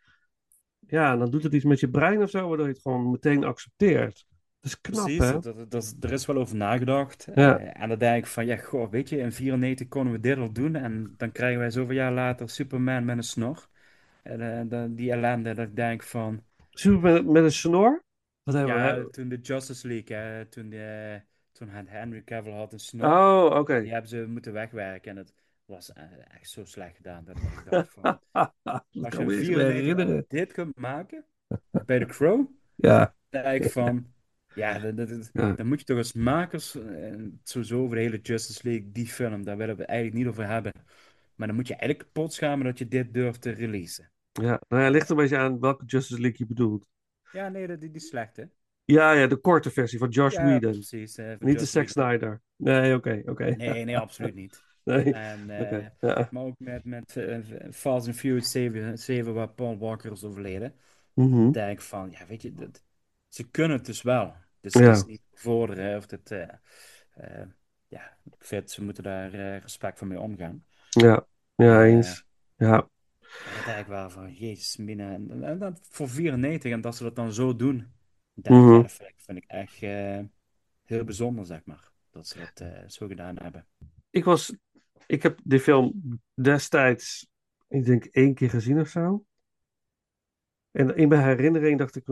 dan doet het iets met je brein of zo, waardoor je het gewoon meteen accepteert. Dat is knap, precies. hè? Er is wel over nagedacht. Ja, En dan denk ik van, ja, goh, weet je, in 94 konden we dit al doen. En dan krijgen wij zoveel jaar later Superman met een snor. En die ellende, dat ik denk van, Super met een snor. Wat hebben ja, we? toen de Justice League, toen Henry Cavill had een snor. Oh, En oké. die hebben ze moeten wegwerken. En het was echt zo slecht gedaan dat ik echt dacht van, Dat als je kan in me eens weer 94 al herinneren. dit kunt maken, bij The Crow. Ja, Denk van, ja, ja, dan moet je toch als makers, sowieso over de hele Justice League, die film, daar willen we het eigenlijk niet over hebben. Maar dan moet je eigenlijk kapot schamen dat je dit durft te releasen. ja. Nou ja, ligt een beetje aan welke Justice League je bedoelt. Ja, nee, die slechte. Ja, ja, de korte versie van Josh Ja, Whedon. precies, van Niet de Justice Zack League. Snyder. Nee, oké, oké. Nee, nee, absoluut niet. Nee, En, oké. Ja. maar ook met Fast and Furious 7 waar Paul Walker is overleden. Dan Mhm. denk ik van, ja, weet je, ze kunnen het dus wel. Dus het is Ja, niet vorderen of het, eh, ja, ik vind, ze moeten daar respect voor mee omgaan. ja, ja, Eh, eens. Ja. maar dan denk ik wel van, jezus, mina. En dat voor 94 en dat ze dat dan zo doen. Dan denk ik, ja, Mhm. dat vind ik echt heel bijzonder, zeg maar. Dat ze dat zo gedaan hebben. Ik was, ik heb die film destijds, ik denk 1 keer gezien of zo. En in mijn herinnering dacht ik,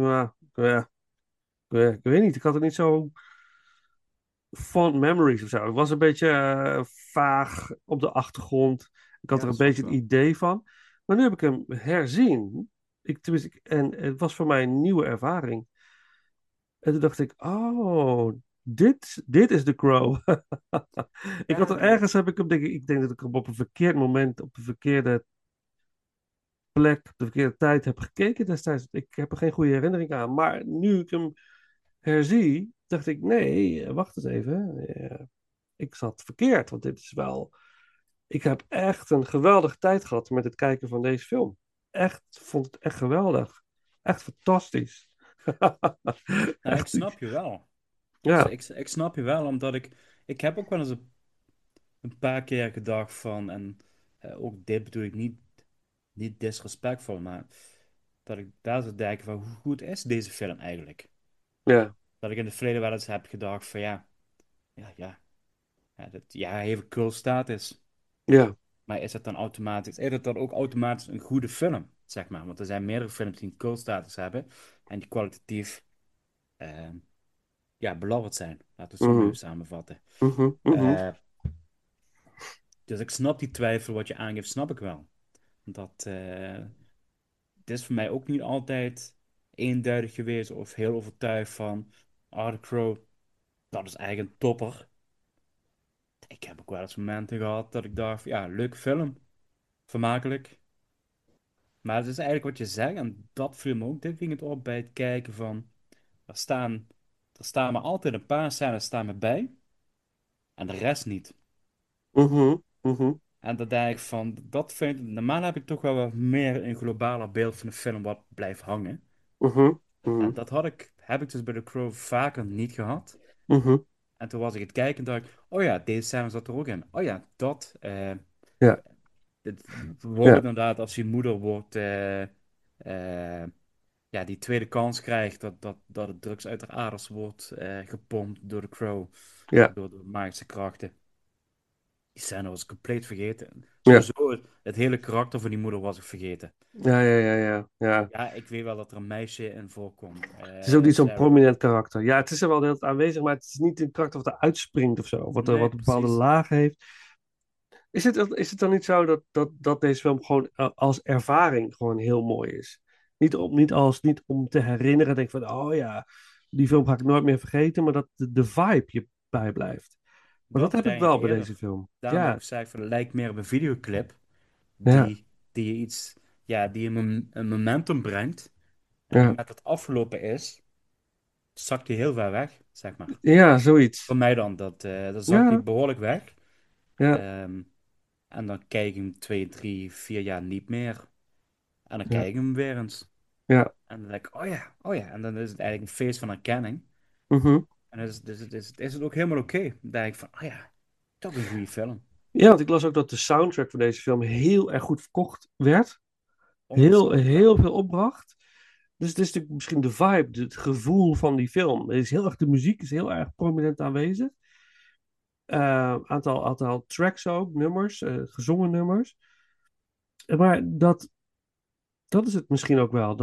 ik weet niet, ik had het niet zo fond memories of zo. Het was een beetje vaag op de achtergrond. Ik had Ja, er dat een snap beetje ik het wel. idee van. Maar nu heb ik hem herzien. En het was voor mij een nieuwe ervaring. En toen dacht ik, oh, dit is The Crow. Ik had er Ja, dat, ergens, heb ik hem, ik denk dat ik hem op een verkeerd moment, op de verkeerde plek, op de verkeerde tijd heb gekeken destijds. Ik heb er geen goede herinnering aan. Maar nu ik hem herzie, dacht ik, nee, wacht eens even. Ik zat verkeerd, want dit is wel... Ik heb echt een geweldige tijd gehad met het kijken van deze film. Echt, vond het echt geweldig. Echt fantastisch. nou, ik Echt, snap je wel. ja, Ik snap je wel, omdat ik heb ook wel eens een paar keer gedacht van, en ook dit bedoel ik niet disrespectvol, maar dat ik daar zou denken van, hoe goed is deze film eigenlijk? ja, Dat ik in het verleden wel eens heb gedacht van, ja, hij heeft een cult status. ja. Maar is het dan ook automatisch een goede film, zeg maar? Want er zijn meerdere films die een cult status hebben en die kwalitatief, eh, ja, belabberd zijn. Laten we het zo maar Mhm, even samenvatten. mhm, mhm. Eh, Dus ik snap die twijfel wat je aangeeft, snap ik wel. Dat het is voor mij ook niet altijd eenduidig geweest of heel overtuigd van The Crow, dat is eigenlijk een topper. Ik heb ook wel eens momenten gehad dat ik dacht, ja, leuk film, vermakelijk. Maar het is eigenlijk wat je zegt, en dat viel me ook dit weekend op bij het kijken van, er staan, er staan maar altijd een paar scènes staan me bij, en de rest niet. Mhm, mhm, En dat denk ik van, dat vind ik, normaal heb ik toch wel wat meer een globaler beeld van de film wat blijft hangen. mhm, En mhm, dat heb ik dus bij The Crow vaker niet gehad. mhm. En toen was ik het kijken en dacht ik, oh ja, deze scène zat er ook in. Oh ja, dat. Ja, Wordt ja, inderdaad als je moeder wordt, ja, die tweede kans krijgt, dat het drugs uit haar aders wordt gepompt door de Crow, ja, door de magische krachten. Die scène was ik compleet vergeten. ja, Sowieso, het hele karakter van die moeder was ik vergeten. ja, ja, ja, ja, ja. Ja, ik weet wel dat er een meisje in voorkomt. Het is ook niet zo'n Sarah. prominent karakter. Ja, het is er wel heel aanwezig, maar het is niet een karakter wat er uitspringt of zo. Of Nee, wat een bepaalde precies. laag heeft. Is het dan niet zo dat deze film gewoon als ervaring gewoon heel mooi is? Niet om te herinneren, denk van, oh ja, die film ga ik nooit meer vergeten, maar dat de vibe je bijblijft. Maar dat Dat heb ik denk ik wel bij deze eerder. film. Daarom dat Ja, ik zeg, van, het lijkt meer op een videoclip ja, die je iets, ja, die een momentum brengt. En ja, met het afgelopen is, zakt die heel ver weg, zeg maar. ja, zoiets. Voor mij dan, dat zakt die Ja, behoorlijk weg. ja, Ehm, en dan kijk ik hem 2, 3, 4 jaar niet meer. En dan ja, kijk ik hem weer eens. ja. En dan denk ik, oh ja, oh ja. En dan is het eigenlijk een feest van herkenning. Mhm. En dan is het ook helemaal oké. Dan denk ik van, oh ja, dat is een goede film. Ja, want ik las ook dat de soundtrack van deze film heel erg goed verkocht werd. Ongetwijfeld wel. Heel veel opbracht. Dus het is natuurlijk misschien de vibe, het gevoel van die film. Het is heel erg, de muziek is heel erg prominent aanwezig. Aantal tracks ook, nummers, gezongen nummers. Maar dat is het misschien ook wel.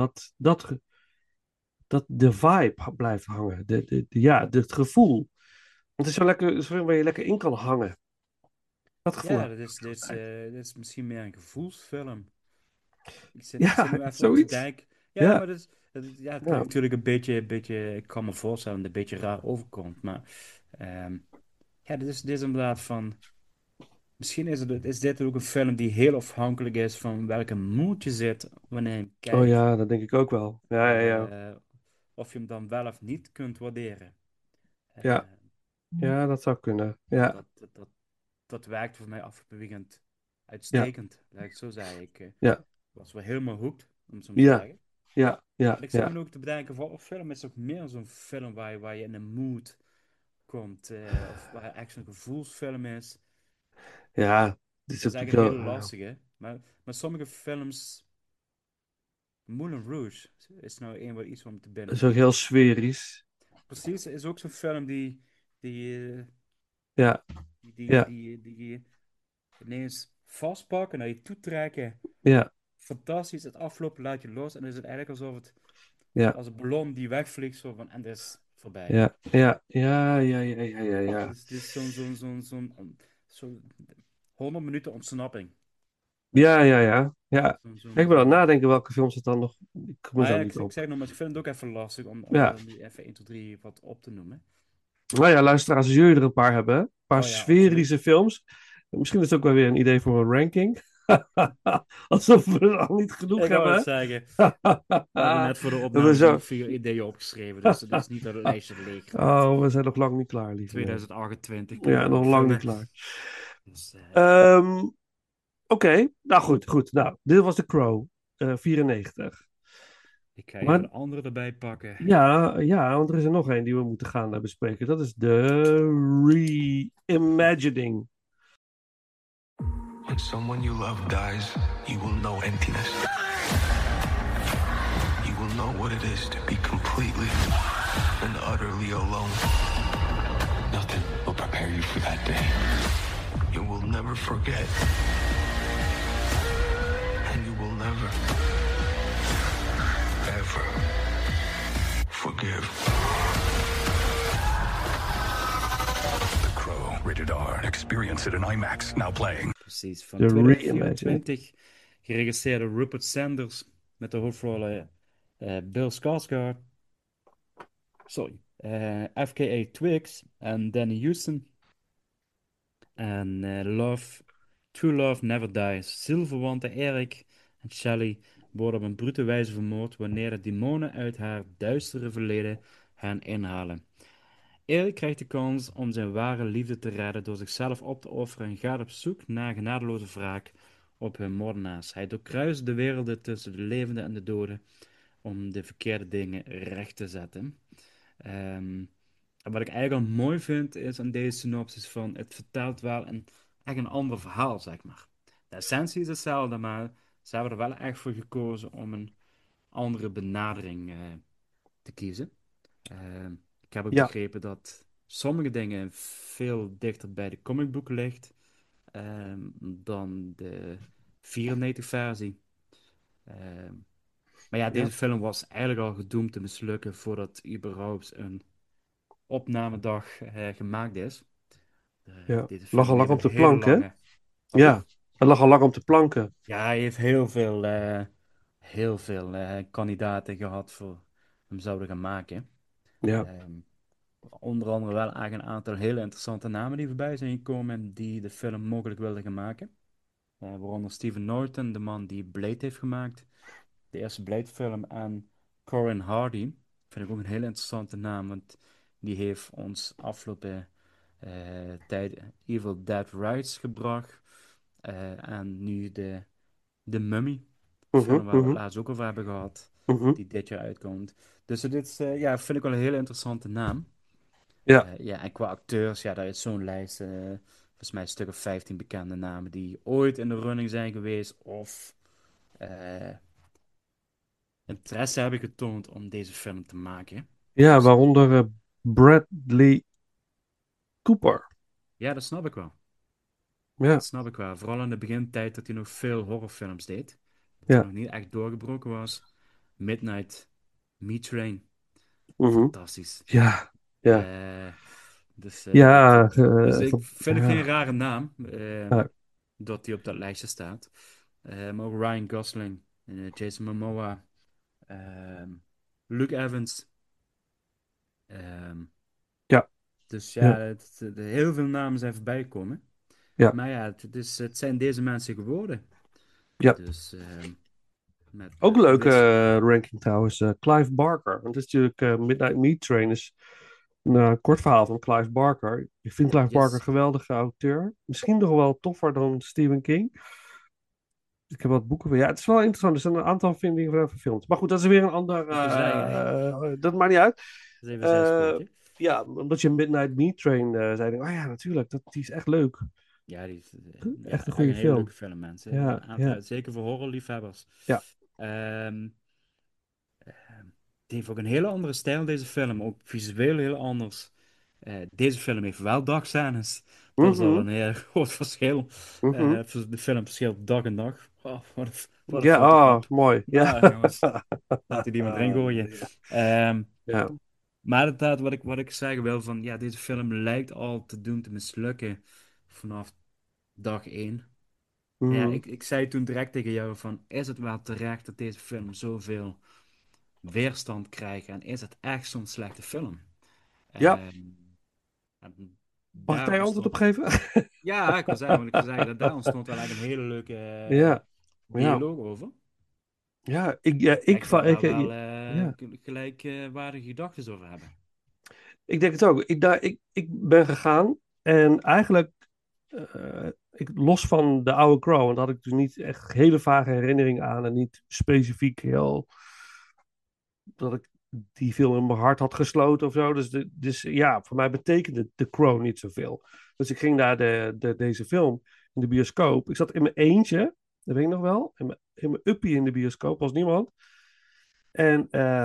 Dat de vibe blijft hangen. Ja, het gevoel. Het is zo lekker, het is een film waar je lekker in kan hangen. Dat gevoel Ja, heb ik altijd. dit is misschien meer een gevoelsfilm. Ik zit Ja, nu even op te zoiets. denken. Ja, Ja, maar ja, het ja. klinkt natuurlijk een beetje, ik kan me voorstellen dat het een beetje raar overkomt. Maar ehm, ja, dit is inderdaad van, misschien is dit ook een film die heel afhankelijk is van welke mood je zit wanneer je hem Oh kijkt. ja, dat denk ik ook wel. Ja, ja, ja. Eh, of je hem dan wel of niet kunt waarderen. Eh, Ja, ja, dat zou kunnen. en Ja, dat werkt voor mij afgelopen weekend ja, uitstekend. Laat ik het zo zeggen. Ik ja, was wel helemaal hooked, om het zo maar te ja, zeggen. ja, ja, En ik zit ja. me ook te bedenken, wat voor film is ook meer zo'n film waar je in een mood komt, of waar echt zo'n gevoelsfilm is. Ja, dit is Dat is natuurlijk eigenlijk een wel. hele lastige. Maar sommige films, Moulin Rouge is nou een wat iets om te Dat binnen is ook schiet. heel sferisch. Precies, is ook zo'n film die, Ja, ja, die je ineens vastpakken, naar je toe trekken. ja, Fantastisch, het afgelopen laat je los en dan is het eigenlijk alsof het ja, als een ballon die wegvliegt, zo van, en het is voorbij. ja, ja, ja, ja, ja, ja, ja, ja. Dit is zo'n 100 minuten ontsnapping. Ja, ja, ja, ja. Ik ben aan het Zo'n... nadenken welke films het dan nog. Ik kom er Maar zo ja, niet ik op. zeg nog maar, ik vind het ook even lastig om Ja, er nu even 1, 2, 3 wat op te noemen. nou ja, luisteraars, als jullie er een paar hebben, een paar Oh ja, absoluut. sferische films. Misschien is het ook wel weer een idee voor een ranking. Alsof we er al niet genoeg Ik wou hebben, het hè? zeggen, we hebben net voor de We opname zo... nog 4 ideeën opgeschreven, dus het is niet dat het lijstje leeg gaat. Oh, we zijn nog lang niet klaar, lieve mensen. 2028 kunnen Ja, we nog lang niet opvullen. klaar. Dus, Oké, nou goed. Nou, dit was The Crow, 94. ik ga even Maar de andere erbij pakken. ja, want er is er nog één die we moeten gaan bespreken. Dat is de Reimagining. When someone you love dies, you will know emptiness. You will know what it is to be completely and utterly alone. Nothing will prepare you for that day. You will never forget. And you will never, ever forgive. The Crow, rated R. Experience it in IMAX. Now playing. precies. Van De reimagining. 2024. Geregisseerd door Rupert Sanders. Met de hoofdrollen Bill Skarsgård. Sorry. FKA Twigs en Danny Houston. En True Love Never Dies. Zielverwanten Eric en Shelley worden op een brute wijze vermoord wanneer de demonen uit haar duistere verleden hen inhalen. Eric krijgt de kans om zijn ware liefde te redden door zichzelf op te offeren en gaat op zoek naar genadeloze wraak op hun moordenaars. Hij doorkruist de werelden tussen de levenden en de doden om de verkeerde dingen recht te zetten. En wat ik eigenlijk al mooi vind is aan deze synopsis van het vertelt wel echt een ander verhaal, zeg maar. De essentie is hetzelfde, maar ze hebben er wel echt voor gekozen om een andere benadering te kiezen. Ik heb ook Ja. begrepen dat sommige dingen veel dichter bij de comicboeken ligt dan de 94-versie. Maar ja, deze film was eigenlijk al gedoemd te mislukken voordat überhaupt een opnamedag gemaakt is. Ja. Deze Lag film al lang heeft op een de hele plank, hè? lange... Ja. Hij lag al lang op de planken. Ja, hij heeft heel veel kandidaten gehad voor hem zouden gaan maken. Ja. Onder andere wel eigenlijk een aantal hele interessante namen die voorbij zijn gekomen en die de film mogelijk wilden gaan maken. Waaronder Stephen Norton, de man die Blade heeft gemaakt. De eerste Blade-film. En Corin Hardy. Vind ik ook een hele interessante naam, want die heeft ons afgelopen tijd Evil Dead Rise gebracht. En nu de Mummy. Film waar we het laatst ook over hebben gehad. Die dit jaar uitkomt. Dus dit is, vind ik wel een hele interessante naam. Ja. En qua acteurs, ja, daar is zo'n lijst. Volgens mij een stuk of 15 bekende namen die ooit in de running zijn geweest. Of interesse hebben getoond om deze film te maken. Ja, Dus, waaronder Bradley Cooper. ja, dat snap ik wel. Ja. Dat snap ik wel. Vooral in de begintijd dat hij nog veel horrorfilms deed. Dat Ja. hij nog niet echt doorgebroken was. Midnight, Meat Train. Mhm. Fantastisch. Ja. Ja. Dus ik vind het geen rare naam dat hij op dat lijstje staat. Maar ook Ryan Gosling, Jason Momoa, Luke Evans. Ja. Dus Ja. heel veel namen zijn voorbij gekomen. Ja. Maar ja, het zijn deze mensen geworden. Ja. Dus, ook een leuke ranking trouwens, Clive Barker. Want het is natuurlijk Midnight Meat Train is een kort verhaal van Clive Barker. Ik vind Clive Barker een geweldige auteur. Misschien nog wel toffer dan Stephen King. Ik heb wat boeken van. Ja, het is wel interessant. Er zijn een aantal dingen van verfilmd. Maar goed, dat is weer een ander. Dat maakt niet uit. Dat is even zijn spoortje. Ja, omdat je Midnight Meat Train zei. Oh ja, natuurlijk. Die is echt leuk. Ja, die is echt een goede hele leuke film, mensen. Ja. Zeker voor horrorliefhebbers. Ja. Die heeft ook een hele andere stijl, deze film. Ook visueel heel anders. Deze film heeft wel dagscènes. Dat is al een heel groot verschil. De film verschilt dag en dag. Oh, wat een fotograaf. Mooi. Ja, jongens. Laat die maar erin gooien. Ja. Maar inderdaad, wat ik zeggen wil van... Ja, deze film lijkt al te doen te mislukken vanaf dag 1. Ja, ik zei toen direct tegen jou van... Is het wel terecht dat deze film zoveel weerstand krijgt? En is het echt zo'n slechte film? Ja. Mag ik daar je antwoord op geven? Ja, ik wil zeggen dat daar ontstond wel eigenlijk een hele leuke dialoog over. Ja, ik wel gelijkwaardige gedachten over hebben. Ik denk het ook. Ik ben gegaan en eigenlijk los van de oude Crow, want daar had ik dus niet echt hele vage herinneringen aan en niet specifiek heel dat ik die film in mijn hart had gesloten of zo. Dus ja, voor mij betekende The Crow niet zoveel. Dus ik ging naar deze film in de bioscoop. Ik zat in mijn eentje, dat weet ik nog wel, in mijn uppie in de bioscoop, als niemand. En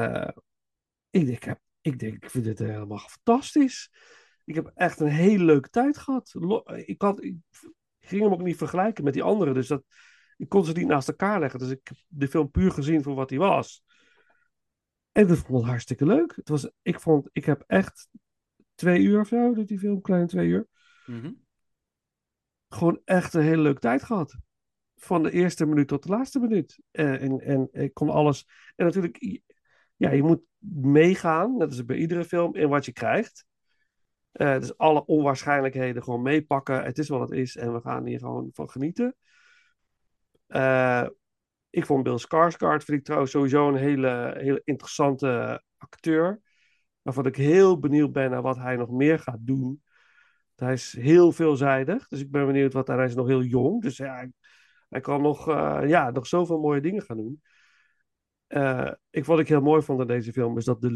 ik vind dit helemaal fantastisch. Ik heb echt een hele leuke tijd gehad. Ik ging hem ook niet vergelijken met die anderen, dus ik kon ze niet naast elkaar leggen. Dus ik heb de film puur gezien voor wat hij was. En dat vond ik hartstikke leuk. Ik heb echt 2 uur of zo, die film, kleine 2 uur. gewoon echt een hele leuke tijd gehad. Van de eerste minuut tot de laatste minuut. En ik kon alles. En natuurlijk, ja, je moet meegaan, net als bij iedere film, in wat je krijgt. Dus alle onwaarschijnlijkheden gewoon meepakken. Het is wat het is en we gaan hier gewoon van genieten. Eh, ik vond Bill Skarsgård, vind ik trouwens sowieso een hele interessante acteur. Waarvan ik heel benieuwd ben naar wat hij nog meer gaat doen. Hij is heel veelzijdig, dus ik ben benieuwd wat hij is nog heel jong. Dus ja, hij kan nog zoveel mooie dingen gaan doen. Wat ik heel mooi vond aan deze film is dat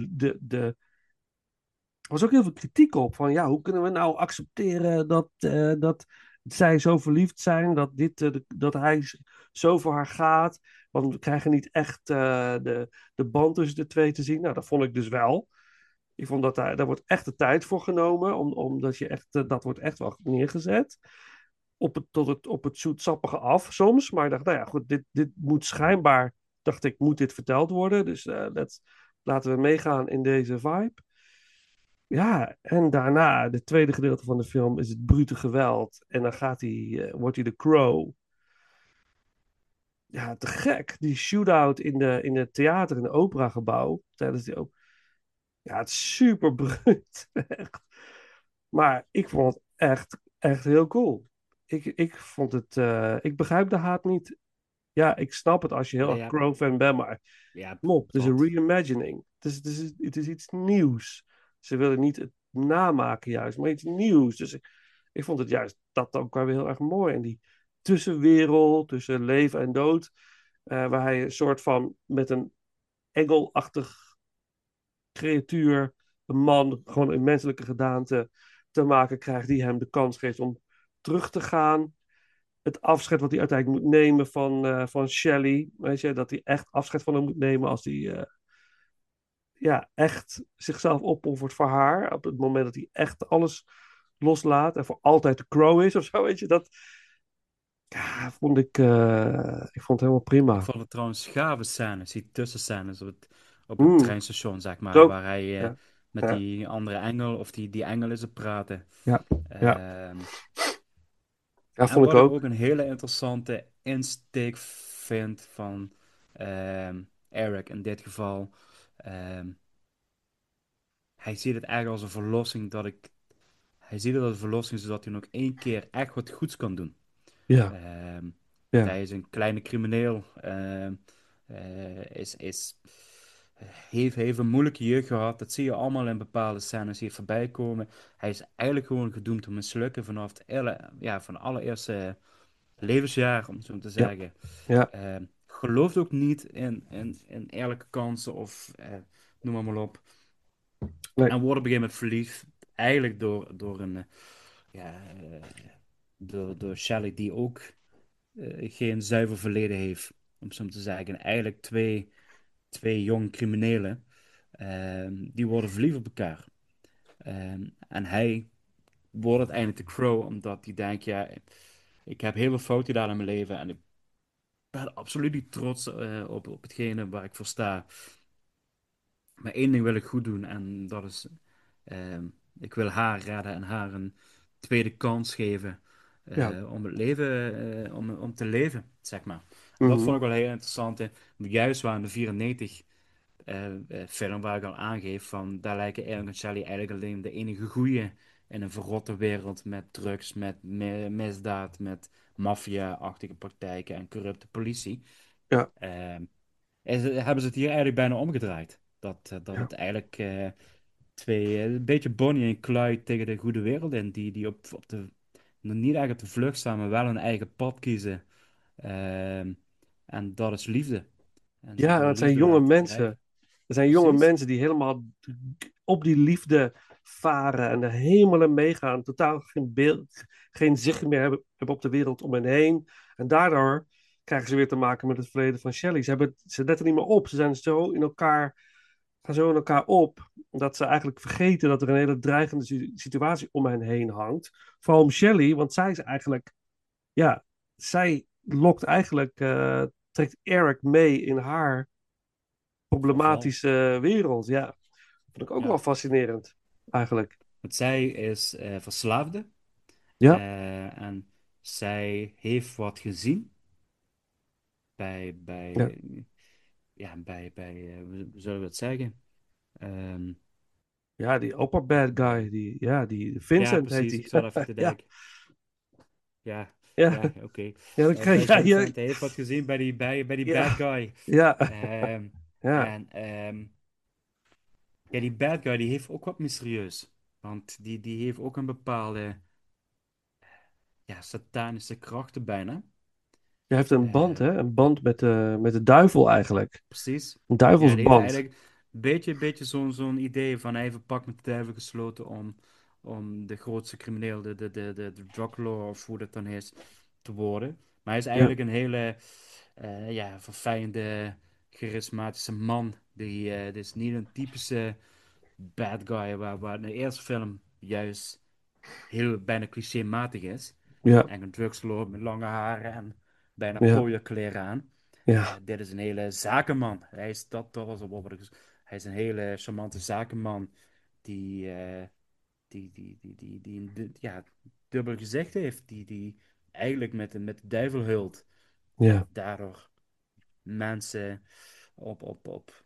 er was ook heel veel kritiek op. Van ja, hoe kunnen we nou accepteren dat zij zo verliefd zijn, dat hij zo voor haar gaat. Want we krijgen niet echt de band tussen de twee te zien. Nou, dat vond ik dus wel. Ik vond dat daar wordt echt de tijd voor genomen, omdat je echt, dat wordt echt wel neergezet. Op het zoetsappige af soms. Maar ik dacht, nou ja, goed, dit moet schijnbaar, dacht ik, moet dit verteld worden. Dus laten we meegaan in deze vibe. Ja, en daarna, het tweede gedeelte van de film, is het brute geweld. En dan wordt hij de Crow. Ja, te gek. Die shootout in het theater, in het operagebouw. Tijdens die Ja, het is super bruut. Echt. Maar ik vond het echt heel cool. Ik vond het... ik begrijp de haat niet. Ja, ik snap het als je heel Ja, erg ja, Crow-fan bent, maar ja, kom op, het is een klopt. reimagining. Het is iets nieuws. Ze willen niet het namaken juist, maar iets nieuws. Dus ik vond het juist dat ook wel weer heel erg mooi. En die tussenwereld, tussen leven en dood, waar hij een soort van met een engelachtig creatuur, een man, gewoon een menselijke gedaante te maken krijgt, die hem de kans geeft om terug te gaan. Het afscheid wat hij uiteindelijk moet nemen van Shelley. Weet je, dat hij echt afscheid van hem moet nemen als hij ja, echt zichzelf opoffert voor haar. Op het moment dat hij echt alles loslaat en voor altijd de Crow is of zo, weet je. Dat ja, ik vond het helemaal Ik prima. vond het trouwens gave scènes, die tussenscènes op het Mm, treinstation, zeg maar, zo. waar hij Ja, met ja, die andere engel, of die engel is te praten. ja, ja. Ehm, Ja, en vond ik wat ik ook. ook een hele interessante insteek vind van Eric in dit geval, ehm, hij ziet het eigenlijk als een verlossing hij ziet het als een verlossing zodat hij nog één keer echt wat goeds kan doen. Ja, Ehm, want ja, hij is een kleine crimineel. Heeft een moeilijke jeugd gehad. Dat zie je allemaal in bepaalde scènes hier voorbij komen. Hij is eigenlijk gewoon gedoemd te mislukken vanaf van allereerste levensjaar, om het zo te ja, zeggen. ja. Gelooft ook niet in eerlijke kansen of noem maar op. Nee, En wordt op een gegeven moment verliefd. Eigenlijk door een ja, door Shelley, die ook geen zuiver verleden heeft, om zo te zeggen. Eigenlijk twee jonge criminelen, die worden verliefd op elkaar. En hij wordt uiteindelijk de Crow, omdat hij denkt, ja, ik heb heel veel fouten gedaan in mijn leven en ik ben absoluut niet trots op hetgene waar ik voor sta. Maar één ding wil ik goed doen en dat is, ik wil haar redden en haar een tweede kans geven ja. om het leven, om te leven, zeg maar. En dat Mhm. vond ik wel heel interessant. Juist waar in de 94 film waar ik al aangeef van, daar lijken Aaron en Shelley eigenlijk alleen de enige goeie in een verrotte wereld met drugs, met misdaad, met maffia-achtige praktijken en corrupte politie. Ja, Ehm, hebben ze het hier eigenlijk bijna omgedraaid. Dat ja. het eigenlijk een beetje Bonnie en Clyde tegen de goede wereld in, die op nog niet eigenlijk op de vlucht staan, maar wel hun eigen pad kiezen. Ehm, en dat is liefde. En Ja, en door het zijn liefde jonge laten mensen. drijven. Er zijn jonge Precies. mensen die helemaal op die liefde varen en de hemelen meegaan. Totaal geen beeld, geen zicht meer hebben op de wereld om hen heen. En daardoor krijgen ze weer te maken met het verleden van Shelley. Ze letten niet meer op. Ze zijn gaan zo in elkaar op. Dat ze eigenlijk vergeten dat er een hele dreigende situatie om hen heen hangt. Vooral om Shelley, want zij is eigenlijk, ja, zij lokt eigenlijk, trekt Eric mee in haar Verval. problematische wereld. Ja, vond ik ook wel Ja. fascinerend, eigenlijk. Want zij is verslaafde. Ja, En zij heeft wat gezien bij, Ja, bij, ja, hoe zullen we het zeggen? Ehm, ja die opper bad guy, die ja, Vincent heet precies. die. Ik zat even te Ja, denken. Ja, ja, ja, oké. ja, dan krijg Bij je, ja, Vincent, hij heeft wat gezien bij die bad ja, guy. ja, Ehm, ja, en ja, die bad guy die heeft ook wat mysterieus. Want die heeft ook een bepaalde ja, satanische krachten bijna. je heeft een band, hè? Ehm, Een band met de duivel eigenlijk. precies. Een Ja, die heeft duivelsband. eigenlijk een beetje zo'n idee van hij heeft een pact met de duivel gesloten om de grootste crimineel, de drug lord of hoe dat dan is, te worden. Maar hij is Ja, eigenlijk een hele ja, verfijnde, charismatische man. Dit is niet een typische bad guy waar in de eerste film juist heel bijna clichématig is. ja, En een drugslord met lange haren en bijna ja, pooierkleren aan. ja, Dit is een hele zakenman. Hij is dat was op overigens. Hij is een hele charmante zakenman die, die een ja, dubbel gezicht heeft. Die eigenlijk met de duivel hult. ja, En daardoor mensen op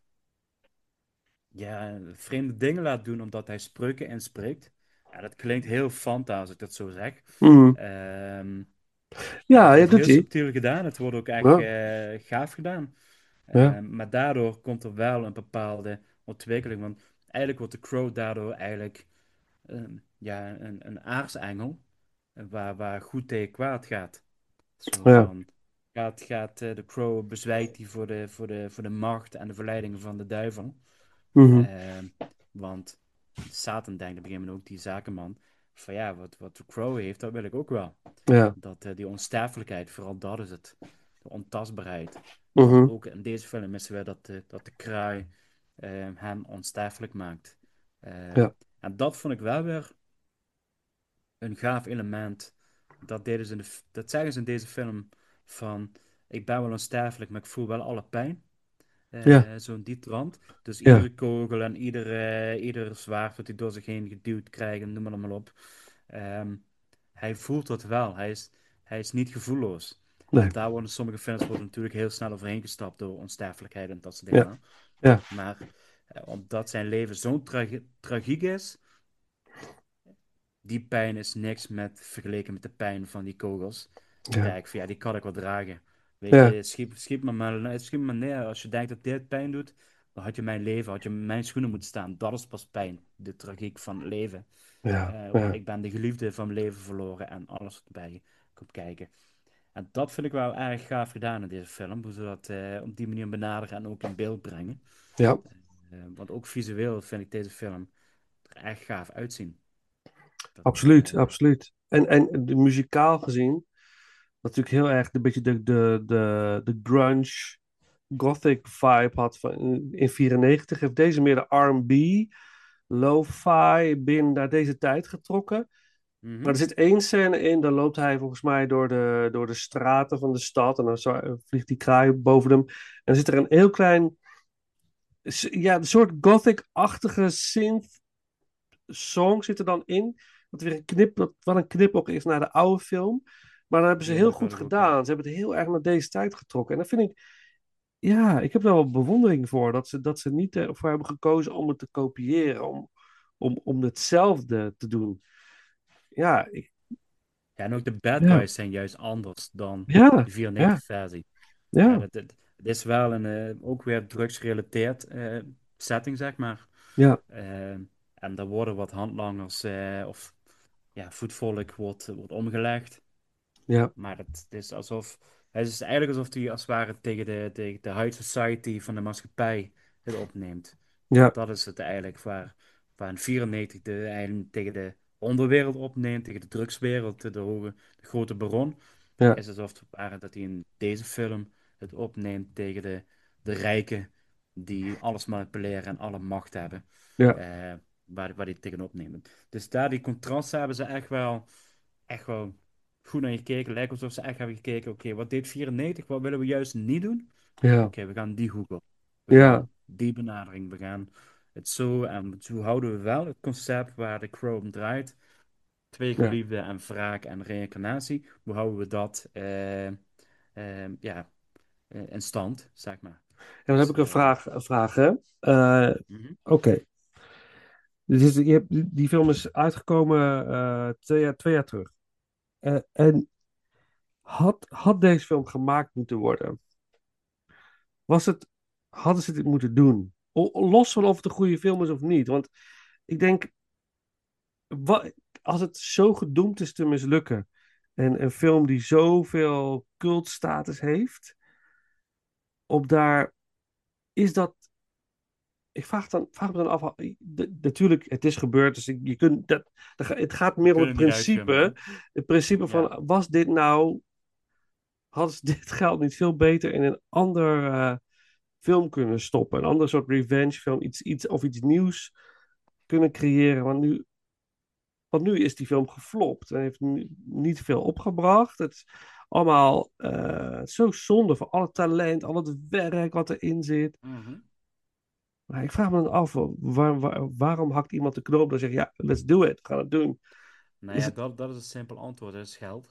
ja, vreemde dingen laat doen omdat hij spreuken inspreekt. Ja, dat klinkt heel fanta als ik dat zo zeg. mhm. Ehm, Ja, het ja, wordt doet heel hij. subtiel gedaan. Het wordt ook echt Ja, gaaf gedaan. ja, Maar daardoor komt er wel een bepaalde ontwikkeling. Want eigenlijk wordt de Crow daardoor eigenlijk ja, een aartsengel. Waar goed tegen kwaad gaat. Zo ja, van, de Crow bezwijkt die voor de macht en de verleidingen van de duivel. mhm. Ehm, want Satan denkt op een gegeven moment ook, die zakenman, van ja, wat de Crow heeft, dat wil ik ook wel. Ja, Dat, die onsterfelijkheid, vooral dat is het. De ontastbaarheid. Want mhm. ook in deze film missen we dat de kraai hem onsterfelijk maakt. Ehm, Ja, en dat vond ik wel weer een gaaf element. Dat zeggen ze in deze film van, ik ben wel onsterfelijk, maar ik voel wel alle pijn. ja, Zo'n die trant. Dus ja, iedere kogel en ieder zwaard wat hij door zich heen geduwd krijgt, noem maar allemaal op. Ehm, hij voelt dat wel. Hij is niet gevoelloos. nee, En daar worden sommige films worden natuurlijk heel snel overheen gestapt door onsterfelijkheid en dat soort ja, dingen. ja, Maar omdat zijn leven zo'n tragiek is, die pijn is niks met vergeleken met de pijn van die kogels. Dan ja, denk ik van ja, die kan ik wel dragen. Weet ja, je, schiet me neer. Als je denkt dat dit pijn doet, dan had je mijn leven, had je in mijn schoenen moeten staan. Dat is pas pijn, de tragiek van het leven. ja, Ik ben de geliefde van mijn leven verloren en alles wat erbij komt kijken. En dat vind ik wel erg gaaf gedaan in deze film, hoe ze dat op die manier benaderen en ook in beeld brengen. ja, Want ook visueel vind ik deze film er echt gaaf uitzien. Dat, absoluut, absoluut. En de muzikaal gezien, natuurlijk heel erg een beetje de grunge, gothic vibe had van in 94, heeft deze meer de R&B, lo-fi binnen naar deze tijd getrokken. Maar er mhm. zit één scène in, dan loopt hij volgens mij door de straten van de stad en dan vliegt die kraai boven hem. En dan zit er een heel klein, ja, een soort gothic-achtige synth song zit er dan in. Dat weer dat wel een knipoog is naar de oude film. Maar dat hebben ze Ja, heel dat goed geloof ik ook, ja. gedaan. Ze hebben het heel erg naar deze tijd getrokken. En dat vind ik, ja, ik heb daar wel bewondering voor. Dat ze niet ervoor hebben gekozen om het te kopiëren. Om hetzelfde te doen. Ja, Ja, en ook de bad ja, guys zijn juist anders dan ja, de ja, 94-versie. ja, Het is wel een, ook weer drugsgerelateerd setting, zeg maar. ja, Eh, en daar worden wat handlangers of ja, voetvolk wordt omgelegd. ja, Maar het is eigenlijk alsof hij als het ware tegen de high society van de maatschappij het opneemt. ja, Dat is het eigenlijk waar een 94 eigenlijk tegen de onderwereld opneemt, tegen de drugswereld, de grote baron. ja, Is het alsof het ware dat hij in deze film het opneemt tegen de rijken die alles manipuleren en alle macht hebben. ja, eh, waar hij tegenop neemt. Dus daar die contrasten hebben ze echt wel goed naar gekeken. Lijkt alsof ze echt hebben gekeken, oké, wat deed 94? Wat willen we juist niet doen? ja, Oké, we gaan die hoek op. We ja, gaan die benadering. We gaan het zo en zo houden we wel het concept waar de Crow om draait. twee Ja. geliefden en wraak en reïncarnatie. Hoe houden we dat ja, in stand, zeg maar. En dan heb Dus, ik een vraag hè. mhm. Oké. Dus die film is uitgekomen 2 jaar terug. En had deze film gemaakt moeten worden? Was het, hadden ze dit moeten doen? Los van of het een goede film is of niet. Want ik denk, als het zo gedoemd is te mislukken. En een film die zoveel cultstatus heeft. Op daar, is dat. Ik vraag me dan af. Natuurlijk, het is gebeurd. Dus je kunt het gaat We meer om het kunnen niet principe. uitgummen. Het principe Ja. van, was dit nou. Hadden ze dit geld niet veel beter in een ander film kunnen stoppen? Een ander soort revenge film. Iets nieuws kunnen creëren. Want nu is die film geflopt en heeft niet veel opgebracht. Het is allemaal zo zonde van al het talent, al het werk wat erin zit. Mhm. Maar ik vraag me dan af, waarom hakt iemand de knoop en zegt, ja, let's do it, we gaan het doen. Nou Is ja, het, dat is een simpel antwoord. Dat is geld.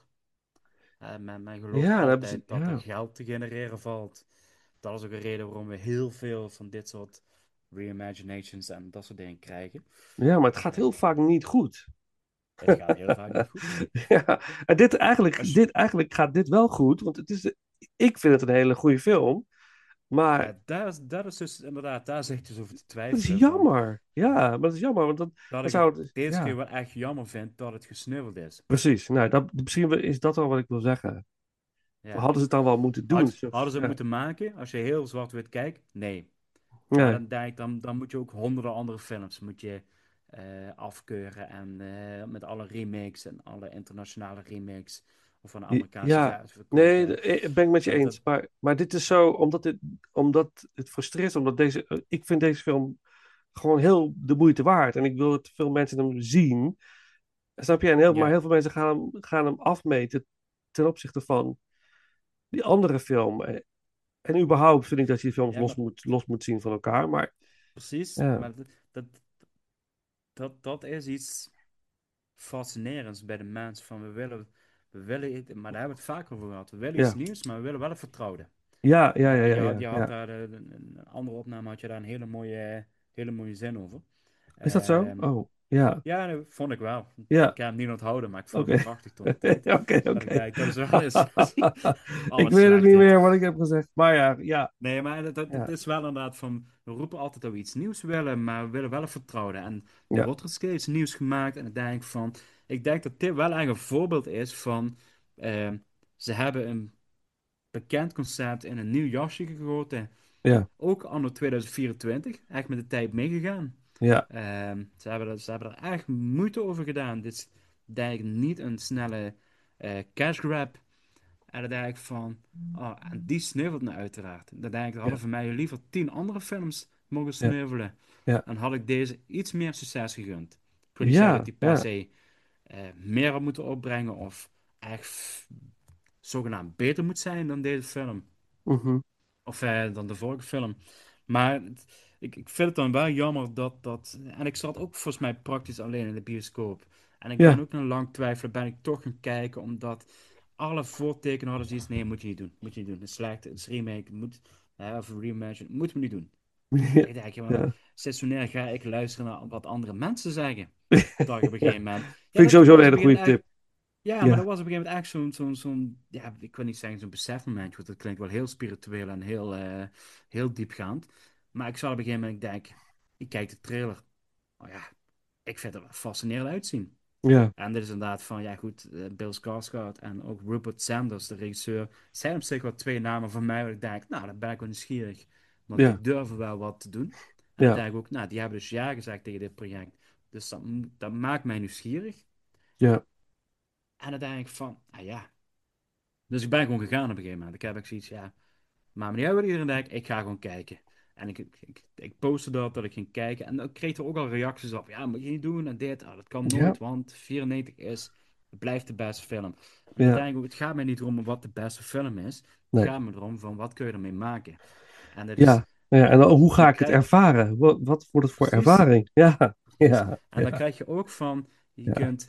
Men gelooft ja, dan hebben ze, altijd dat er ja. geld te genereren valt. Dat is ook een reden waarom we heel veel van dit soort reimaginations en dat soort dingen krijgen. Ja, maar het gaat Eh, heel vaak niet goed. het gaat heel vaak niet goed. Ja, en Als je- eigenlijk gaat dit wel goed, want ik vind het een hele goede film, maar ja, dat is dus inderdaad, daar zit je dus over te het is twijfelen van jammer. Ja, maar het is jammer, want dat dan ik het zou het, deze keer ja. wel echt jammer vind dat het gesneuveld is. Precies, nou, misschien is dat al wat ik wil zeggen. Ja. Hadden ze het dan wel moeten doen? Hadden ze het Ja, moeten maken als je heel zwart-wit kijkt? Nee. Maar nee. dan denk ik, dan moet je ook honderden andere films moet je, afkeuren. En met alle remakes en alle internationale remakes. Of van de Amerikaanse Ja, versie nee, verkopen. ben ik met je Dat, eens. dat, Maar dit is zo, omdat het frustreert, ik vind deze film gewoon heel de moeite waard. En ik wil dat veel mensen hem zien. Snap je? Maar ja, heel veel mensen gaan hem afmeten ten opzichte van die andere film. En überhaupt vind ik dat je die films ja, maar los moet zien van elkaar. Maar precies. ja, Maar dat, dat is iets fascinerends bij de mensen. Van maar daar hebben we het vaak over gehad. We willen iets ja, nieuws, maar we willen wel het vertrouwde. ja, ja, ja, ja, Je ja, had ja. daar een andere opname, had je daar een hele mooie zin over. Is dat zo? Ehm, Oh, ja, ja, dat vond ik wel. ja. Ik heb hem niet onthouden, maar ik vond hem Oké. prachtig toen de tijd. Oké, Dat ik oké. denk, dat is wel eens Ik alles weet het slecht niet dit. meer wat ik heb gezegd. Maar ja, ja, Nee, maar het ja, is wel inderdaad van, we roepen altijd dat we iets nieuws willen, maar we willen wel een vertrouwde. En er ja, wordt er steeds nieuws gemaakt en ik denk dat dit wel eigenlijk een voorbeeld is van, ze hebben een bekend concept in een nieuw jasje gegoten. ja, Ook anno 2024, echt met de tijd meegegaan. ja, Ze hebben er echt moeite over gedaan. Dit is denk ik niet een snelle cash grab. En dan denk ik van, oh, en die sneuvelt me uiteraard. Dan denk ik, er hadden ja, voor mij liever 10 andere films mogen ja, sneuvelen. ja, Dan had ik deze iets meer succes gegund. Ik wil niet zeggen dat ja, die per ja, se meer had moeten opbrengen of echt zogenaamd beter moet zijn dan deze film. mhm, Of dan de vorige film. Maar ik vind het dan wel jammer dat. En ik zat ook volgens mij praktisch alleen in de bioscoop. En ik ben ja, ook een lang twijfelen, ben ik toch gaan kijken, omdat alle voortekenen hadden zoiets. Nee, moet je niet doen. Moet je niet doen. Het is slecht, het is remake, of reimagine, moeten we niet doen. ja, Ik denk, ja, maar ja. seizonair ga ik luisteren naar wat andere mensen zeggen. Dacht ik op een Ja. gegeven moment. Ja, Vind ik dat sowieso een was op hele een gegeven goede moment tip. ja, maar dat Ja, was op een gegeven moment echt ja, ik wil niet zeggen zo'n besefmomentje, want dat klinkt wel heel spiritueel en heel diepgaand. Maar ik zal op een gegeven moment, ik kijk de trailer. Oh ja, ik vind het er wel fascinerend uitzien. ja, En dit is inderdaad van, ja goed, Bill Skarsgård en ook Rupert Sanders, de regisseur, zijn op zich wel twee namen van mij waar ik denk, nou, dan ben ik wel nieuwsgierig. Want ja, die durven wel wat te doen. En dan ja, denk ik ook, nou, die hebben dus ja gezegd tegen dit project. Dus dat maakt mij nieuwsgierig. ja, En dan denk ik van, ah ja. Dus ik ben gewoon gegaan op een gegeven moment. Ik heb ook zoiets, ja, maakt me niet uit wat iedereen denkt, ik ga gewoon kijken. En ik postte dat ik ging kijken. En dan kreeg er ook al reacties op. Ja, moet je niet doen en dit. Dat kan ja, nooit, want 94 het blijft de beste film. Maar dan ja, denk ik ook, het gaat mij niet om wat de beste film is. Het nee, gaat me erom van, wat kun je ermee maken? En dat is, ja, ja. En dan, hoe ga je ik het krijgt, ervaren? Wat wordt het voor precies, ervaring? Ja, precies. ja, En dan ja, krijg je ook van, je ja, kunt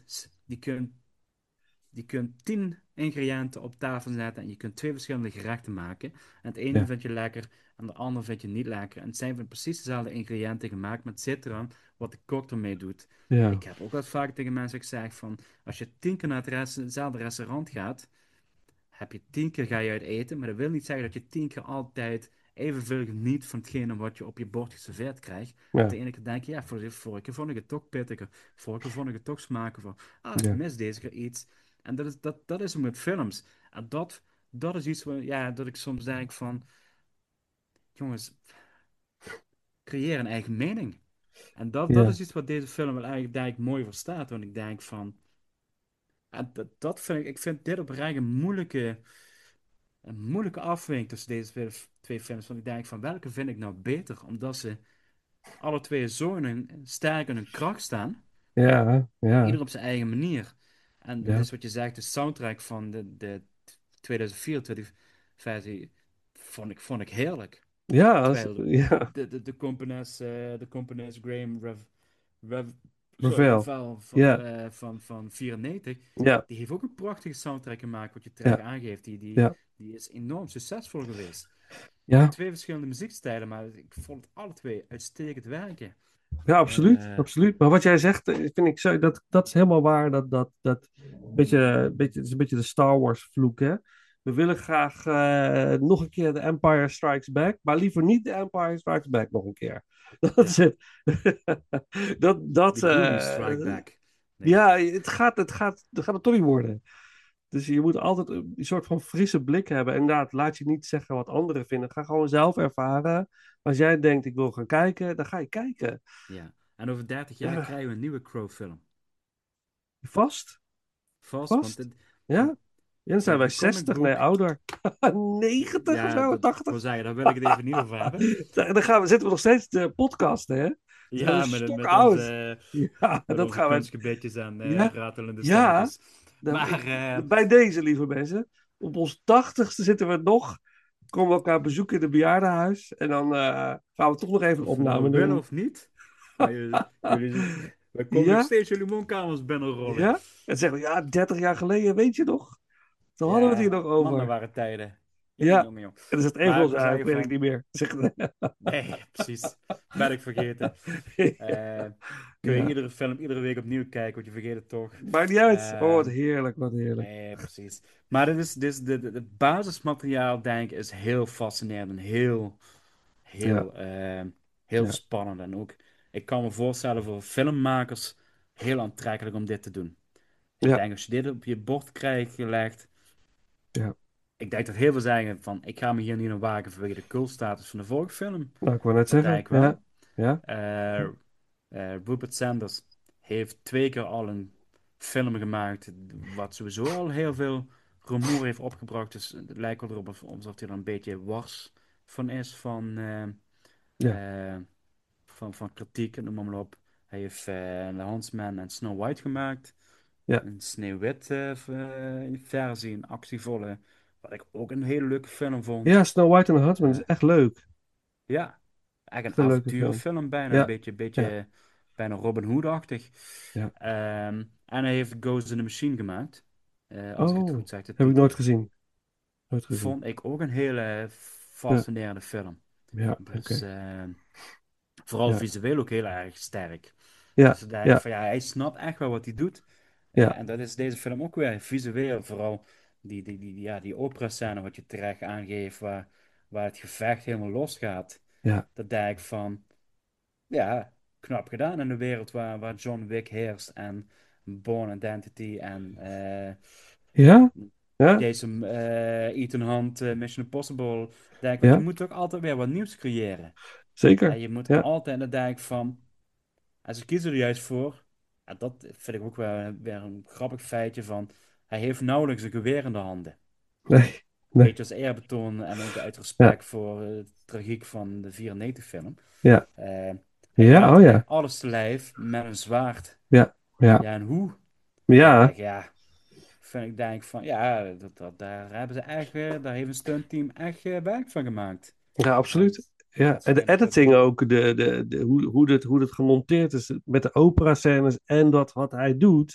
je kunt, je kunt 10 ingrediënten op tafel zetten en je kunt 2 verschillende gerechten maken. En het ene Ja, vind je lekker en de andere vind je niet lekker. En het zijn van precies dezelfde ingrediënten gemaakt, maar het zit eraan wat de kok ermee doet. ja, Ik heb ook wel vaak tegen mensen gezegd van, als je 10 keer naar hetzelfde restaurant gaat, heb je 10 keer ga je uit eten, maar dat wil niet zeggen dat je 10 keer altijd evenveel geniet van hetgene wat je op je bord geserveerd krijgt. Want ja, de ene keer denk je, ja, voor de vorige keer vond ik het toch pittiger, vorige keer vond ik het toch smaken ik ja, mis deze keer iets. En dat is ook met films. En dat is iets waar, ja, dat ik soms denk van, jongens, creëer een eigen mening. En dat ja, is iets wat deze film wel eigenlijk denk ik, mooi verstaat. Want ik denk van, dat vind ik vind dit oprecht een moeilijke afweging tussen deze twee films. Want ik denk van welke vind ik nou beter? Omdat ze alle twee zo sterk in hun kracht staan. ja, ja, Ieder op zijn eigen manier. En het ja, is wat je zegt, de soundtrack van de 2024 versie vond ik heerlijk. ja, Terwijl ja, de componist Graham Ravel, Ravel ja, van 94, ja, die heeft ook een prachtige soundtrack gemaakt, wat je terecht ja, aangeeft. ja, Die is enorm succesvol geweest. ja, Twee verschillende muziekstijlen, maar ik vond het alle twee uitstekend werken. ja, absoluut, Eh, absoluut. Maar wat jij zegt, vind ik zo, dat is helemaal waar. Dat het is een beetje de Star Wars vloek, hè? We willen graag nog een keer de Empire Strikes Back, maar liever niet de Empire Strikes Back nog een keer. Dat is ja, het. Dat, The Goonies Strike Back. Nee, ja, het gaat het toch niet worden. Dus je moet altijd een soort van frisse blik hebben. En inderdaad, laat je niet zeggen wat anderen vinden. Ga gewoon zelf ervaren. Als jij denkt, ik wil gaan kijken, dan ga je kijken. ja. En over 30 jaar Ja, krijgen we een nieuwe Crow-film. vast? Vast, want Vast? Ja? Ja, dan zijn wij de comic 60, nee, book. ouder. 90 of Ja, zo, dat 80. wil zeggen, daar wil ik het even niet over hebben. Zitten we nog steeds te podcasten, hè? Zijn we Ja, stokoud. Ja, met dat onze gaan we. kunstgebedjes en Ja, ratelende ja. stemmetjes. Maar Bij deze, lieve mensen. Op ons 80ste zitten we nog. Komen we elkaar bezoeken in het bejaardenhuis. En dan gaan we toch nog even een of we opname nou willen doen. of niet, maar wij komen nog Ja? steeds jullie woonkamers binnenrollen. Ja? En zeggen we, ja, 30 jaar geleden, weet je nog? Toen hadden we het hier Ja, nog man, dat over. waren tijden. Ja. Jongen, En jongen, jongen. dan zegt een van Maar ik ons, wil dat zeggen weet ik niet van, meer. Zeg, nee, precies. Ben ik vergeten. Kun je ja. iedere film iedere week opnieuw kijken, want je vergeet het toch. Maakt niet uit. Oh, wat Ehm, heerlijk, wat heerlijk. Nee, precies. Maar de basismateriaal, denk ik, is heel fascinerend en Ja, heel, heel ja, spannend. En ook, ik kan me voorstellen voor filmmakers heel aantrekkelijk om dit te doen. Ik ja, denk, als je dit op je bord krijgt gelegd, ja. ik denk dat heel veel zeggen van, ik ga me hier niet aan wagen vanwege de cultstatus van de vorige film. Nou, ik wou net Dat denk zeggen. ik Ja, wel. ja, Eh, Rupert Sanders heeft 2 keer al een film gemaakt, wat sowieso al heel veel rumoer heeft opgebracht. Dus het lijkt wel erop alsof hij er een beetje wars van is, ja, eh, van kritiek en noem maar op. Hij heeft The Huntsman en Snow White gemaakt. ja. Een Sneeuwwit versie, een actievolle, wat ik ook een hele leuke film vond. Ja, Snow White and the Huntsman is Eh, echt leuk. ja, eigenlijk Echt een een leuke film. avonturenfilm bijna, een Ja, beetje, ja, bijna Robin Hood-achtig. ja. En hij heeft Ghost in the Machine gemaakt. Als ik het Oh, goed zeg, de heb ik nooit titel. gezien. Nooit gezien. Vond ik ook een hele Ja, fascinerende film. ja, Dus oké. vooral Ja, visueel ook heel erg sterk. ja, Dus ik denk ja, van ja, hij snapt echt wel wat hij doet. ja, En dat is deze film ook weer visueel. Vooral die opera-scène wat je terecht aangeeft, waar het gevecht helemaal losgaat. ja. Dat denk ik van, ja, knap gedaan in een wereld waar John Wick heerst en Bourne Identity en Ja, ja, Jason Ethan Hunt, Mission Impossible. Denk, ik, want je ja, moet toch altijd weer wat nieuws creëren. En zeker. je moet Ja, altijd, en dan denk ik van, en ze kiezen er juist voor, en dat vind ik ook wel weer een grappig feitje van, hij heeft nauwelijks een geweer in de handen. nee, nee. Beetje als eerbetoon en ook uit Ja, respect voor de tragiek van de 94 film. ja, Hij ja, gaat oh echt ja. alles te lijf met een zwaard. Ja, ja, Ja, en hoe? ja, Ja, vind ik denk van, ja, daar hebben ze echt, daar heeft een stuntteam echt werk van gemaakt. ja, Want absoluut. Ja, ze en de kunnen het editing ook, hoe het gemonteerd is met de opera-scènes en dat wat hij doet.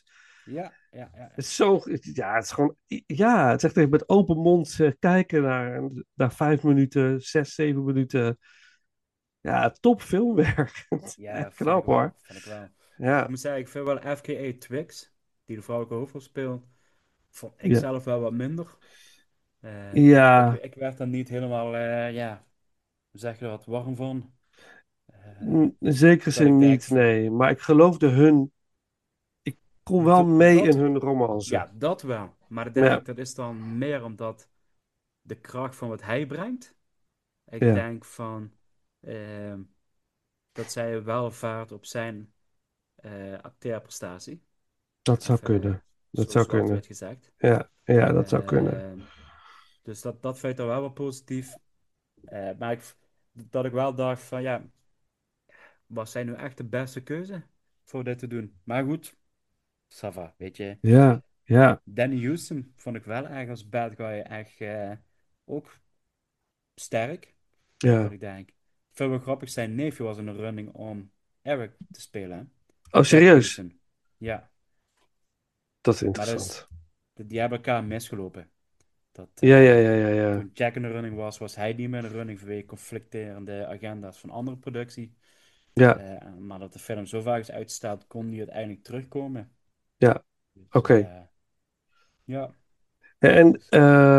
Ja, ja, ja, Het ja. is zo, ja, het is gewoon, ja, het is echt even met open mond kijken naar 5 minuten, 6, 7 minuten. Ja, top filmwerk. Het is Ja, echt vind ik knap wel. hoor. Vind ik wel. Ik Ja, moet zeggen, ik vind wel FKA Twigs, die de vrouwelijke hoofdrol speelt, vond ik ja, zelf wel wat minder. ja, Ik werd er niet helemaal, ja, hoe zeg je dat, warm van. in zekere Dat zin ik denk, niet, nee. Maar ik geloofde hun, ik kon wel mee in dat, hun romance. ja, dat wel. Maar ik Ja, denk, dat is dan meer omdat de kracht van wat hij brengt. Ik ja, denk van, ehm, dat zij wel vaart op zijn acteerprestatie. dat zou Even kunnen. Dat zo zou kunnen. zwart-wit gezegd. Ja, ja, dat zou kunnen. Ehm, dus dat vind ik dan wel wel positief. Maar dat ik wel dacht van ja, was zij nu echt de beste keuze voor dit te doen? Maar goed, ça va, weet je. Ja, ja, Danny Houston vond ik wel echt als bad guy echt ook sterk. Dat ja. ik denk. Veel wel grappig, zijn neefje was in een running om Eric te spelen. Hè? Oh, Jack serieus? Houston. Ja, Dat is maar dus, interessant. die hebben elkaar misgelopen. Ja, ja, ja, ja, ja. Toen Jack in de running was, was hij niet meer in de running vanwege conflicterende agenda's van andere productie. Ja, Maar dat de film zo vaak is uitgesteld, kon hij uiteindelijk terugkomen. ja, Dus oké. ja, En dus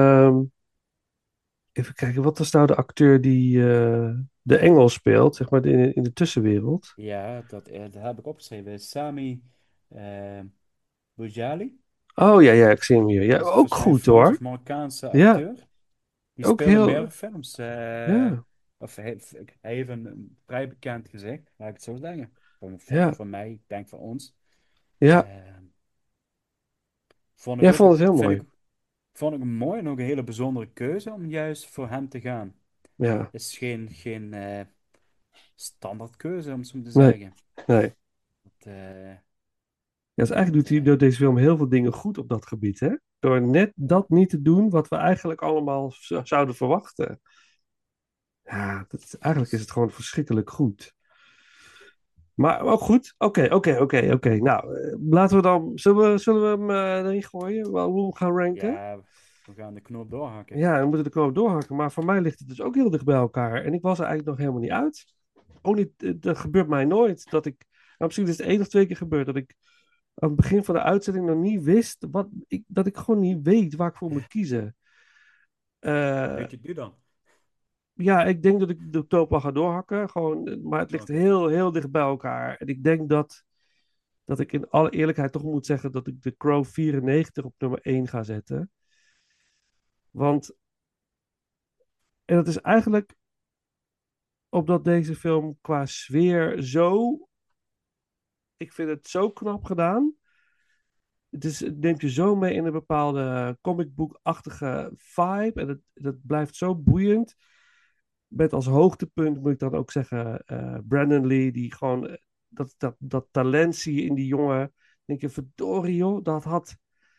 even kijken, wat was nou de acteur die de engel speelt, zeg maar in de tussenwereld? ja, dat heb ik opgeschreven. Sami uh, Bujali. Oh ja, ja, ik zie hem hier. Ja, Dat is ook volgens mij een goed Frans of hoor. Marokkaanse Ja, acteur. Die ook speelde heel. meerdere films. Ja, Of hij heeft een vrij bekend gezicht, laat ik het zo zeggen. ja, Van mij, ik denk van ons. ja. Eh, vond ik Jij ook, vond het heel vind mooi. ik, vond ik een mooi en ook een hele bijzondere keuze om juist voor hem te gaan. Ja, Is geen standaard keuze, om het zo te nee, zeggen. nee. Dat, Ja, dus eigenlijk dat, doet hij door deze film heel veel dingen goed op dat gebied, hè? Door net dat niet te doen wat we eigenlijk allemaal zouden verwachten. Ja, eigenlijk is dus, het gewoon verschrikkelijk goed. Maar ook goed. Oké. Nou, laten we dan. Zullen we hem erin gooien? Wel, hoe we hem gaan ranken? ja, we gaan de knoop doorhakken. Ja, we moeten de knoop doorhakken. Maar voor mij ligt het dus ook heel dicht bij elkaar. En ik was er eigenlijk nog helemaal niet uit. Ook niet, dat gebeurt mij nooit. Dat ik. Nou, misschien is het 1 of 2 keer gebeurd dat ik aan het begin van de uitzending nog niet wist. Dat ik gewoon niet weet waar ik voor moet kiezen. Wat Eh, doet je nu dan? ja, ik denk dat ik de knoop wel ga doorhakken. Gewoon, maar het ligt Oké. heel, heel dicht bij elkaar. En ik denk dat ik in alle eerlijkheid toch moet zeggen dat ik de Crow 94 op nummer 1 ga zetten. Want, en dat is eigenlijk omdat deze film qua sfeer zo, ik vind het zo knap gedaan. Het neemt je zo mee in een bepaalde comicboekachtige vibe en dat blijft zo boeiend. Met als hoogtepunt moet ik dan ook zeggen Brandon Lee, die gewoon dat talent zie je in die jongen. Dan denk je, verdorie joh, dat had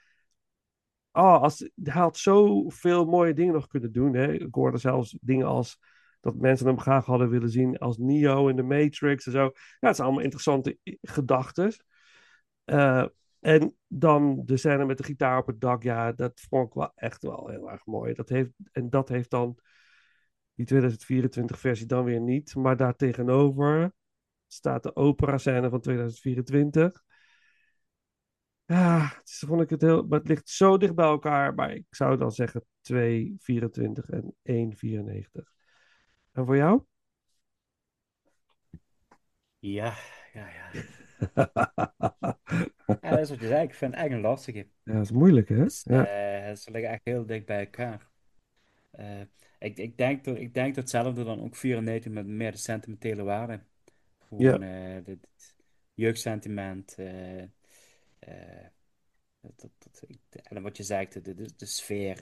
hij had zoveel mooie dingen nog kunnen doen. Hè? Ik hoorde zelfs dingen als dat mensen hem graag hadden willen zien als Neo in de Matrix en zo. Ja, het zijn allemaal interessante gedachten. Eh, en dan de scène met de gitaar op het dak. Ja, dat vond ik wel echt wel heel erg mooi. Dat heeft dan die 2024 versie dan weer niet. Maar daartegenover staat de opera scène van 2024. Ja, dus vond ik het heel. Maar het ligt zo dicht bij elkaar. Maar ik zou dan zeggen 2,24 en 1,94. En voor jou? Ja, ja. Ja, dat is wat je zei. Ik vind het echt een lastige. Ja, dat is moeilijk, hè? Ja, Ze liggen echt heel dicht bij elkaar. Eh, ik denk dat hetzelfde dan ook 94 met meer de sentimentele waarde. ja, Gewoon het jeugdsentiment. Eh, en wat je zegt, de sfeer.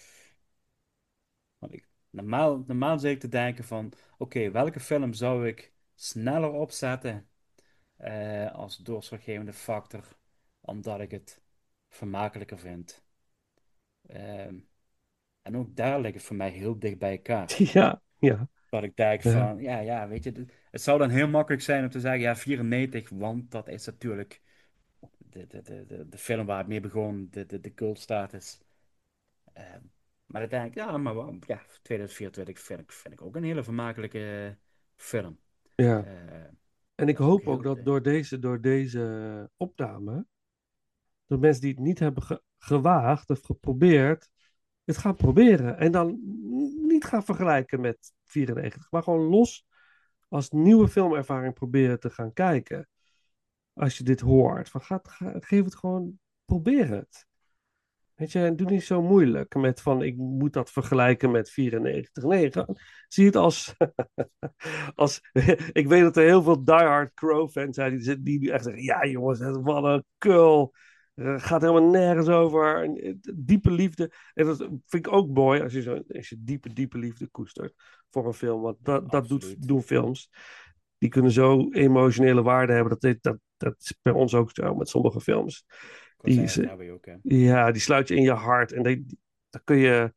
Want normaal zit ik te denken van, oké, welke film zou ik sneller opzetten als doorslaggevende factor, omdat ik het vermakelijker vind. Ehm, en ook daar ligt het voor mij heel dicht bij elkaar. ja, ja, Dat ik denk ja, van, ja, weet je, het zou dan heel makkelijk zijn om te zeggen, ja, 94, want dat is natuurlijk de film waar het mee begon, de cultstatus. Ehm, maar uiteindelijk, ja, maar ja, 2024 vind ik ook een hele vermakelijke film. Ja. Eh, En ik was ook hoop ook heel... dat door deze opname, de mensen die het niet hebben gewaagd of geprobeerd, het gaan proberen. En dan niet gaan vergelijken met 94, maar gewoon los als nieuwe filmervaring proberen te gaan kijken. Als je dit hoort, geef het gewoon, probeer het. Weet je, en doe niet zo moeilijk met van ik moet dat vergelijken met 94. Nee, zie het als, als ik weet dat er heel veel diehard Crow-fans zijn die echt zeggen, ja jongens, wat een kul. Gaat helemaal nergens over. Diepe liefde. En dat vind ik ook mooi als je diepe liefde koestert voor een film. Want Absoluut. doen films. Die kunnen zo emotionele waarde hebben. Dat is bij ons ook zo met sommige films. Ik was Die, zeggen, dat hebben we ook, hè. ja, die sluit je in je hart. En dan kun je,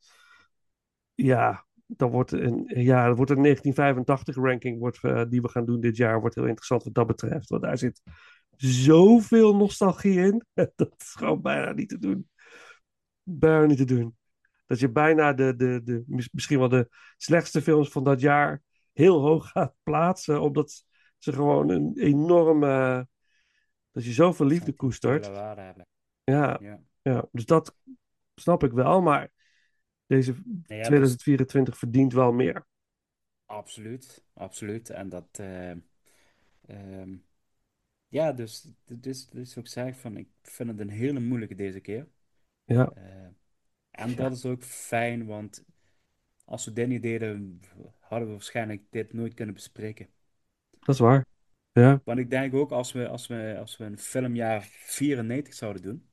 ja, dat wordt een 1985 ranking die we gaan doen dit jaar. Wordt heel interessant wat dat betreft. Want daar zit zoveel nostalgie in. Dat is gewoon bijna niet te doen. Bijna niet te doen. Dat je bijna misschien wel de slechtste films van dat jaar heel hoog gaat plaatsen. Omdat ze gewoon een enorme, dat je zoveel liefde Sentimentele koestert. waarde hebben. Ja, Ja. ja, dus dat snap ik wel. Maar deze Nee, ja, dus 2024 verdient wel meer. absoluut. Absoluut. En dat... ehm, ja, dus ook zeg van, ik vind het een hele moeilijke deze keer. Ja, Eh, en ja, dat is ook fijn, want als we dit niet deden, hadden we waarschijnlijk dit nooit kunnen bespreken. dat is waar. Ja, Want ik denk ook als we een filmjaar 94 zouden doen.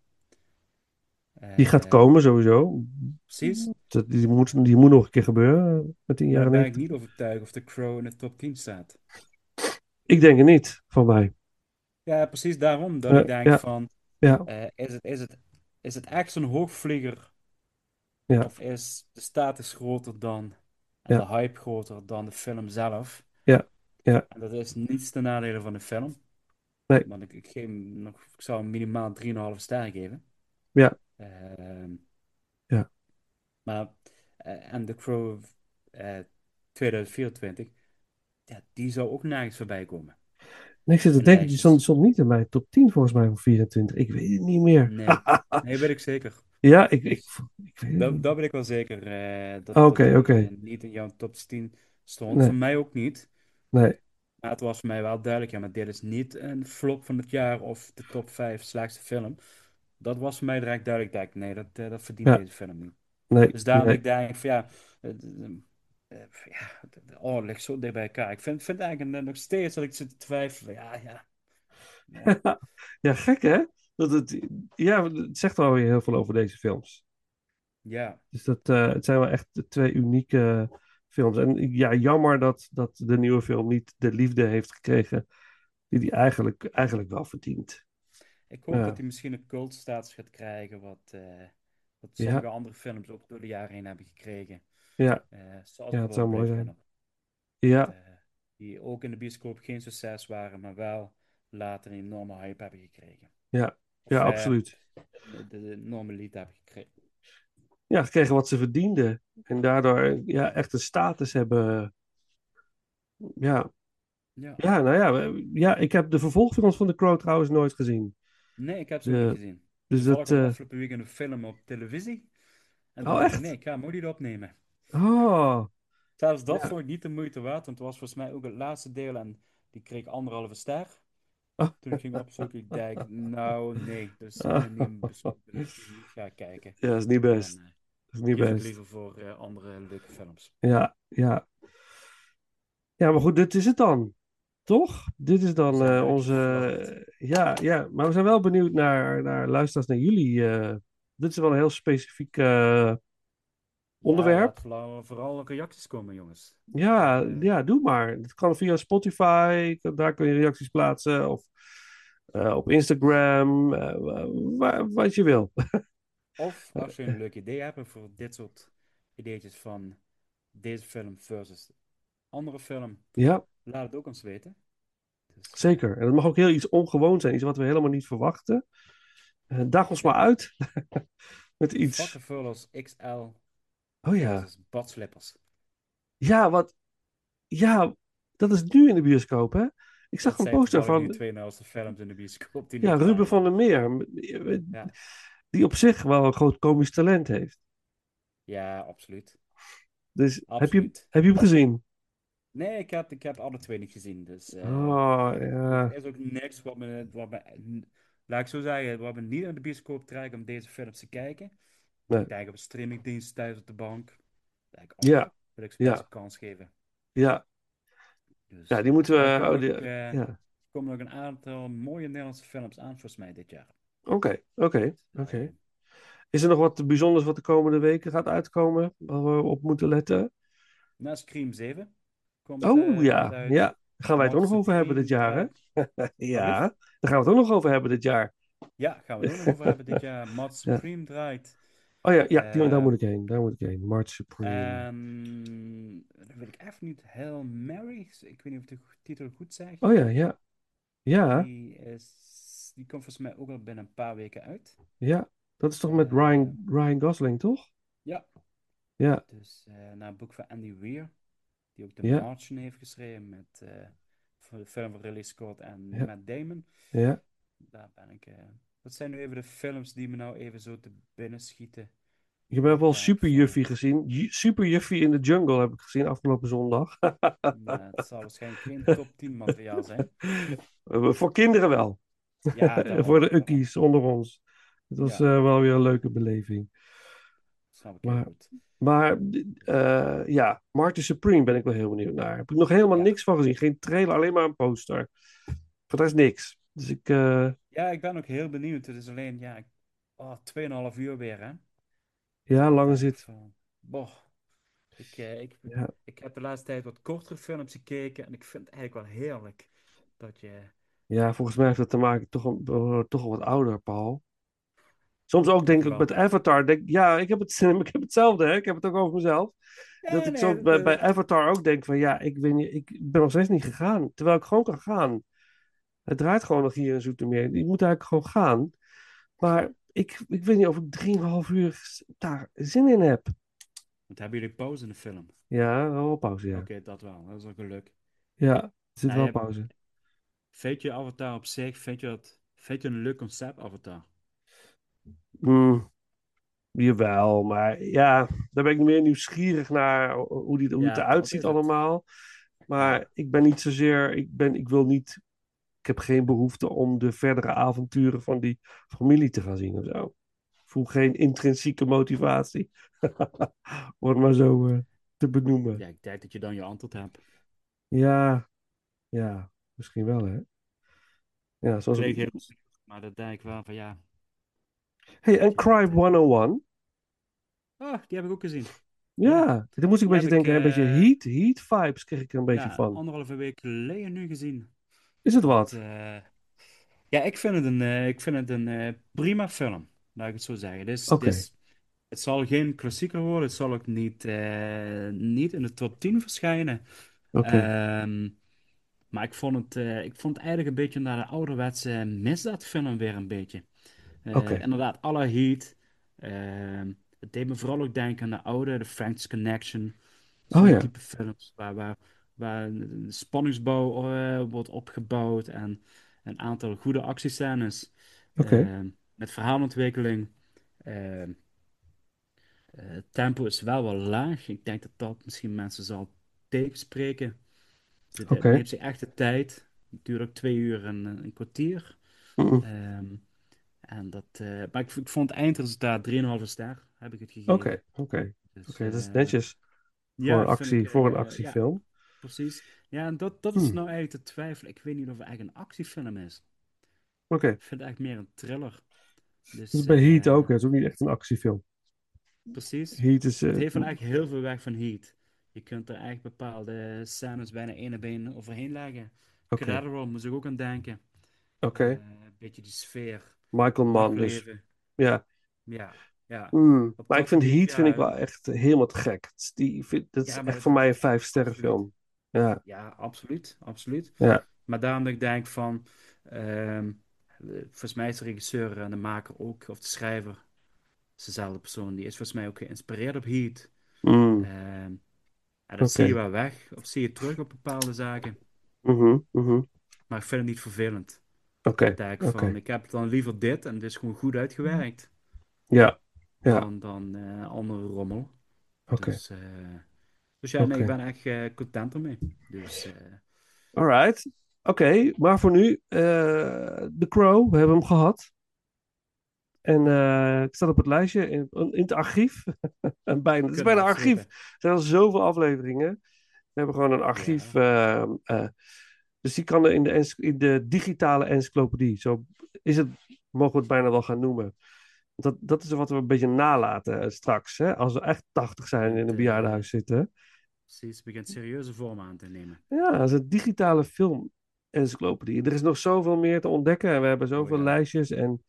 die gaat eh, komen sowieso. precies. Die moet nog een keer gebeuren met die Maar jaren dan ben ik 90. niet overtuigd of The Crow in de top 10 staat. Ik denk het niet, van mij. Ja, precies daarom dat ik denk Ja, van, ja, is het echt zo'n hoogvlieger? ja, Of is de status groter dan en de ja, hype groter dan de film zelf? ja, ja. En dat is niets ten nadele van de film. Nee, Want ik geef hem nog, ik zou hem minimaal 3,5 sterren geven. ja, Ehm, ja. maar, en The Crow 2024, ja, die zou ook nergens voorbij komen Nee, ik zit te in denken, die stond, lijstjes. stond niet in mijn top 10 volgens mij van 24. Ik weet het niet meer. Nee, nee, weet ik zeker. Ja, ik weet het Dat niet. weet ik wel zeker, dat Oké, die oké. niet in jouw top 10 stond. Nee, Voor mij ook niet. nee, Maar het was voor mij wel duidelijk, ja, maar dit is niet een flop van het jaar of de top 5 slechtste film. Dat was voor mij direct duidelijk. Ik dacht, nee, dat verdient ja, deze film niet. nee, Dus daarom nee. ik denk van ja, ja, het ligt zo dicht bij elkaar. Ik vind eigenlijk nog steeds dat ik zit te twijfelen. Ja, ja, ja, Ja, gek hè? Ja, het zegt wel weer heel veel over deze films. ja, Dus het zijn wel echt twee unieke films. En ja, jammer dat de nieuwe film niet de liefde heeft gekregen die hij eigenlijk wel verdient. ik hoop dat Ja, hij misschien een cultstatus gaat krijgen, wat ja, sommige andere films ook door de jaren heen hebben gekregen. ja, Zoals ja, het zou bijvoorbeeld mooi Blade zijn. Runner. Ja, Die ook in de bioscoop geen succes waren, maar wel later een enorme hype hebben gekregen. ja, ja, Of absoluut. de enorme lied hebben gekregen. Ja, gekregen wat ze verdienden. En daardoor ja, echt een status hebben. Ja, Ja. ja, nou ja, ja, ik heb de vervolgfilms van The Crow trouwens nooit gezien. Nee, ik heb ze ook niet De, gezien. dus Toevallig dat. ook afgelopen weekend een film op televisie. En toen Oh, dacht ik, nee, echt? ik ga hem ook niet opnemen. Oh, Zelfs dat ja. vond ik niet de moeite waard, want het was volgens mij ook het laatste deel en die kreeg 1,5 ster. Oh, Toen ik ging opzoeken, ik dacht, nou nee, dus ah, unaniem besloten dat ik die niet ga kijken. ja, is niet best. En Is niet kies ik best. liever voor andere leuke films. Ja, ja. Ja, maar goed, dit is het dan. Toch? Dit is We dan zijn onze. uitgevlacht. Ja, ja, maar we zijn wel benieuwd naar luisteraars, naar jullie. Dit is wel een heel specifiek Ja, onderwerp. laat vooral reacties komen, jongens. Ja, Eh, ja, doe maar. Het kan via Spotify, daar kun je reacties plaatsen. Of op Instagram, wat je wil. of als je een leuk idee hebt voor dit soort ideetjes van deze film versus andere film, Ja, laat het ook ons weten. Dus Zeker. En het mag ook heel iets ongewoon zijn, iets wat we helemaal niet verwachten. Daag ons maar ja, uit met iets. vakkenvullers XL Oh ja. versus badslippers. Ja, ja, dat is nu in de bioscoop, hè? Ik zag Dat een zijn poster toevallig nu van, twee nieuwste films in de bioscoop die nu ja, Ruben van draaien. der Meer, Ja, die op zich wel een groot komisch talent heeft. ja, absoluut. Dus Absoluut. heb je hem gezien? Nee, ik heb alle twee niet gezien. Dus Oh, er ja. is ook niks laat ik zo zeggen, wat me niet in de bioscoop trekt om deze films te kijken. Nee. Ik denk op een streamingdienst thuis op de bank. Denk ik, Ja, wil ik ze best ja, een kans geven. ja. Ja, Dus, die moeten maar we. Oh, ja. er komen nog een aantal mooie Nederlandse films aan, volgens mij, dit jaar. Oké. Is er nog wat bijzonders wat de komende weken gaat uitkomen, waar we op moeten letten? Na Scream 7 Oh komt ja, uit. ja. Daar gaan wij het ook Mod nog over hebben dit Supreme jaar, hè? draait. Wat Ja, lief? daar gaan we het ook nog over hebben dit jaar. Ja, gaan we het ook nog over hebben dit jaar. Mod Ja. Supreme draait. Oh ja, daar Eh, moet ik heen. Daar moet ik heen. March Supreme. dan weet ik even niet. Hail Mary. Ik weet niet of ik de titel goed zeg. Oh ja. Ja, Die komt volgens mij ook al binnen een paar weken uit. ja. Dat is toch met Eh, Ryan Gosling, toch? ja, Ja, dus naar een boek van Andy Weir. Die ook The ja, Martian heeft geschreven met voor de film van Ridley Scott en ja, Matt Damon. ja. Daar ben ik. Dat zijn nu even de films die me nou even zo te binnen schieten. Ik heb wel Denk Super van, Juffie gezien. Super Juffie in the Jungle heb ik gezien afgelopen zondag. nou, het zal waarschijnlijk geen top 10 materiaal zijn. Voor kinderen wel. Ja, Voor daarom. de ukkies onder ons. Het was Ja, wel weer een leuke beleving. snap ik heel Maar, goed. maar ja, Marty Supreme ben ik wel heel benieuwd naar. Heb ik nog helemaal Ja. niks van gezien. Geen trailer, alleen maar een poster. Voor daar is niks. Dus Ja, ik ben ook heel benieuwd. Het is alleen, ja, 2,5 uur weer, hè? ja, lange Denk zit. van, boh. Ik Ja, ik heb de laatste tijd wat kortere films gekeken en ik vind het eigenlijk wel heerlijk dat je... ja, volgens mij heeft dat te maken toch al wat ouder, Paul. Soms ook denk ik Jawel. met Avatar, ja, ik heb hetzelfde, hè? Ik heb het ook over mezelf. Dat Ja, ik nee, soms bij Avatar ook denk van, ja, ik weet niet, ik ben nog steeds niet gegaan. Terwijl ik gewoon kan gaan. Het draait gewoon nog hier in Zoetermeer. Ik moet eigenlijk gewoon gaan. Maar ik weet niet of ik 3,5 uur daar zin in heb. want hebben jullie pauze in de film? Ja, wel pauze, ja. Oké, dat wel. Dat is wel geluk. Ja, er zit Nou, wel pauze. vind je Avatar op zich, vind je een leuk concept, Avatar? Mm, jawel, maar ja, daar ben ik meer nieuwsgierig naar hoe het Ja, dat eruit ziet is het. allemaal. Ja, Maar ik ben niet zozeer, ik wil niet, ik heb geen behoefte om de verdere avonturen van die familie te gaan zien of zo. Ik voel geen intrinsieke motivatie. Om het maar zo te benoemen. ja, ik denk dat je dan je antwoord hebt. Ja, ja, misschien wel, hè. Ja, zoals... Klinkt heel zuur, maar dat denk ik wel van ja, Hey, en je hebt... Cry 101? Oh, die heb ik ook gezien. Ja, Ja, daar moest ik een die beetje heb ik denken, een beetje heat vibes kreeg ik er een beetje ja, van. 1,5 week geleden nu gezien. Is het Dat, wat? ja, ik vind het een prima film, laat ik het zo zeggen. Oké, Het zal geen klassieker worden, het zal ook niet in de top 10 verschijnen. oké, Ehm, maar ik vond het eigenlijk een beetje naar de ouderwetse misdaadfilm weer een beetje. oké. Inderdaad, alle heat. Het deed me vooral ook denken aan de oude, The Frank's Connection. Oh Zo'n ja, type films waar de spanningsbouw wordt opgebouwd en een aantal goede actiescènes. oké, Met verhaalontwikkeling. Eh, het tempo is wel laag. Ik denk dat dat misschien mensen zal tegenspreken. Het oké. neemt zich echt de tijd. Het duurt ook 2 uur en een kwartier. Mm-mm. Ehm, maar ik vond het eindresultaat 3,5 ster, heb ik het Oké, gegeven. oké. Dus Oké, dat is netjes ja, vind ik, voor een ja, actiefilm. precies. Ja, en dat is Hm, nou eigenlijk de twijfel. Ik weet niet of het eigenlijk een actiefilm is. oké. Ik vind het eigenlijk meer een thriller. Dat is Dus bij Heat ook, hè. Het is ook niet echt een actiefilm. precies. Heat is... Het heeft wel eigenlijk heel veel weg van Heat. Je kunt er eigenlijk bepaalde scènes bijna één op één overheen leggen. oké, Collateral moest ik ook aan denken. oké. Een beetje die sfeer. Michael Mann, dus Nachtleven. ja. Ja, ja. Op Maar ik dat vind gebied, Heat vind ik ja. wel echt helemaal te gek. Dat is Ja, maar echt voor mij een 5 sterren absoluut. film. Ja, Ja, absoluut. Absoluut. ja. Maar daarom dat ik denk van... volgens mij is de regisseur en de maker ook, of de schrijver, is dezelfde persoon. Die is volgens mij ook geïnspireerd op Heat. Mm, Ehm, en dat zie je wel weg, of zie je terug op bepaalde zaken. mhm, mhm. Maar ik vind het niet vervelend. Oké, Ik denk van, ik heb dan liever dit en het is gewoon goed uitgewerkt. Ja, ja, Dan andere rommel. oké, Dus ja, nee, ik oké. ben echt content ermee. Dus Alright. Oké, maar voor nu, The Crow, we hebben hem gehad. En ik sta op het lijstje in het archief. En bijna, het is kunnen bijna we een archief. afsluiten. Er zijn al zoveel afleveringen. We hebben gewoon een archief. Ja. Dus die kan er in de digitale encyclopedie. Zo is het, mogen we het bijna wel gaan noemen. Dat is wat we een beetje nalaten straks. Hè? Als we echt 80 zijn in een bejaardenhuis zitten. Precies, het begint serieuze vorm aan te nemen. Ja, dat is een digitale film-encyclopedie. Er is nog zoveel meer te ontdekken. En we hebben zoveel ja. lijstjes. En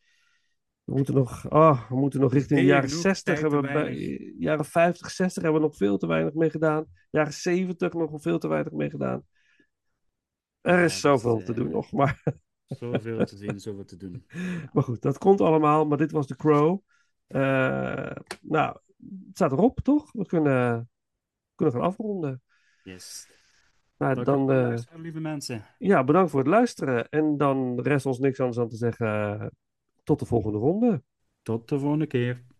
we moeten nog richting de Ideeën jaren genoeg, 60. tijd te Hebben we weinig. jaren 50, 60 hebben we nog veel te weinig mee gedaan. Jaren 70 nog veel te weinig mee gedaan. Er Ja, is dus zoveel te doen nog. Maar, zoveel te zien, zoveel te doen. maar goed, dat komt allemaal. Maar dit was The Crow. Nou, het staat erop, toch? We kunnen gaan afronden. Yes. Nou, Dank u dan, voor het luisteren, lieve mensen. ja, bedankt voor het luisteren. En dan rest ons niks anders dan te zeggen, tot de volgende ronde. Tot de volgende keer.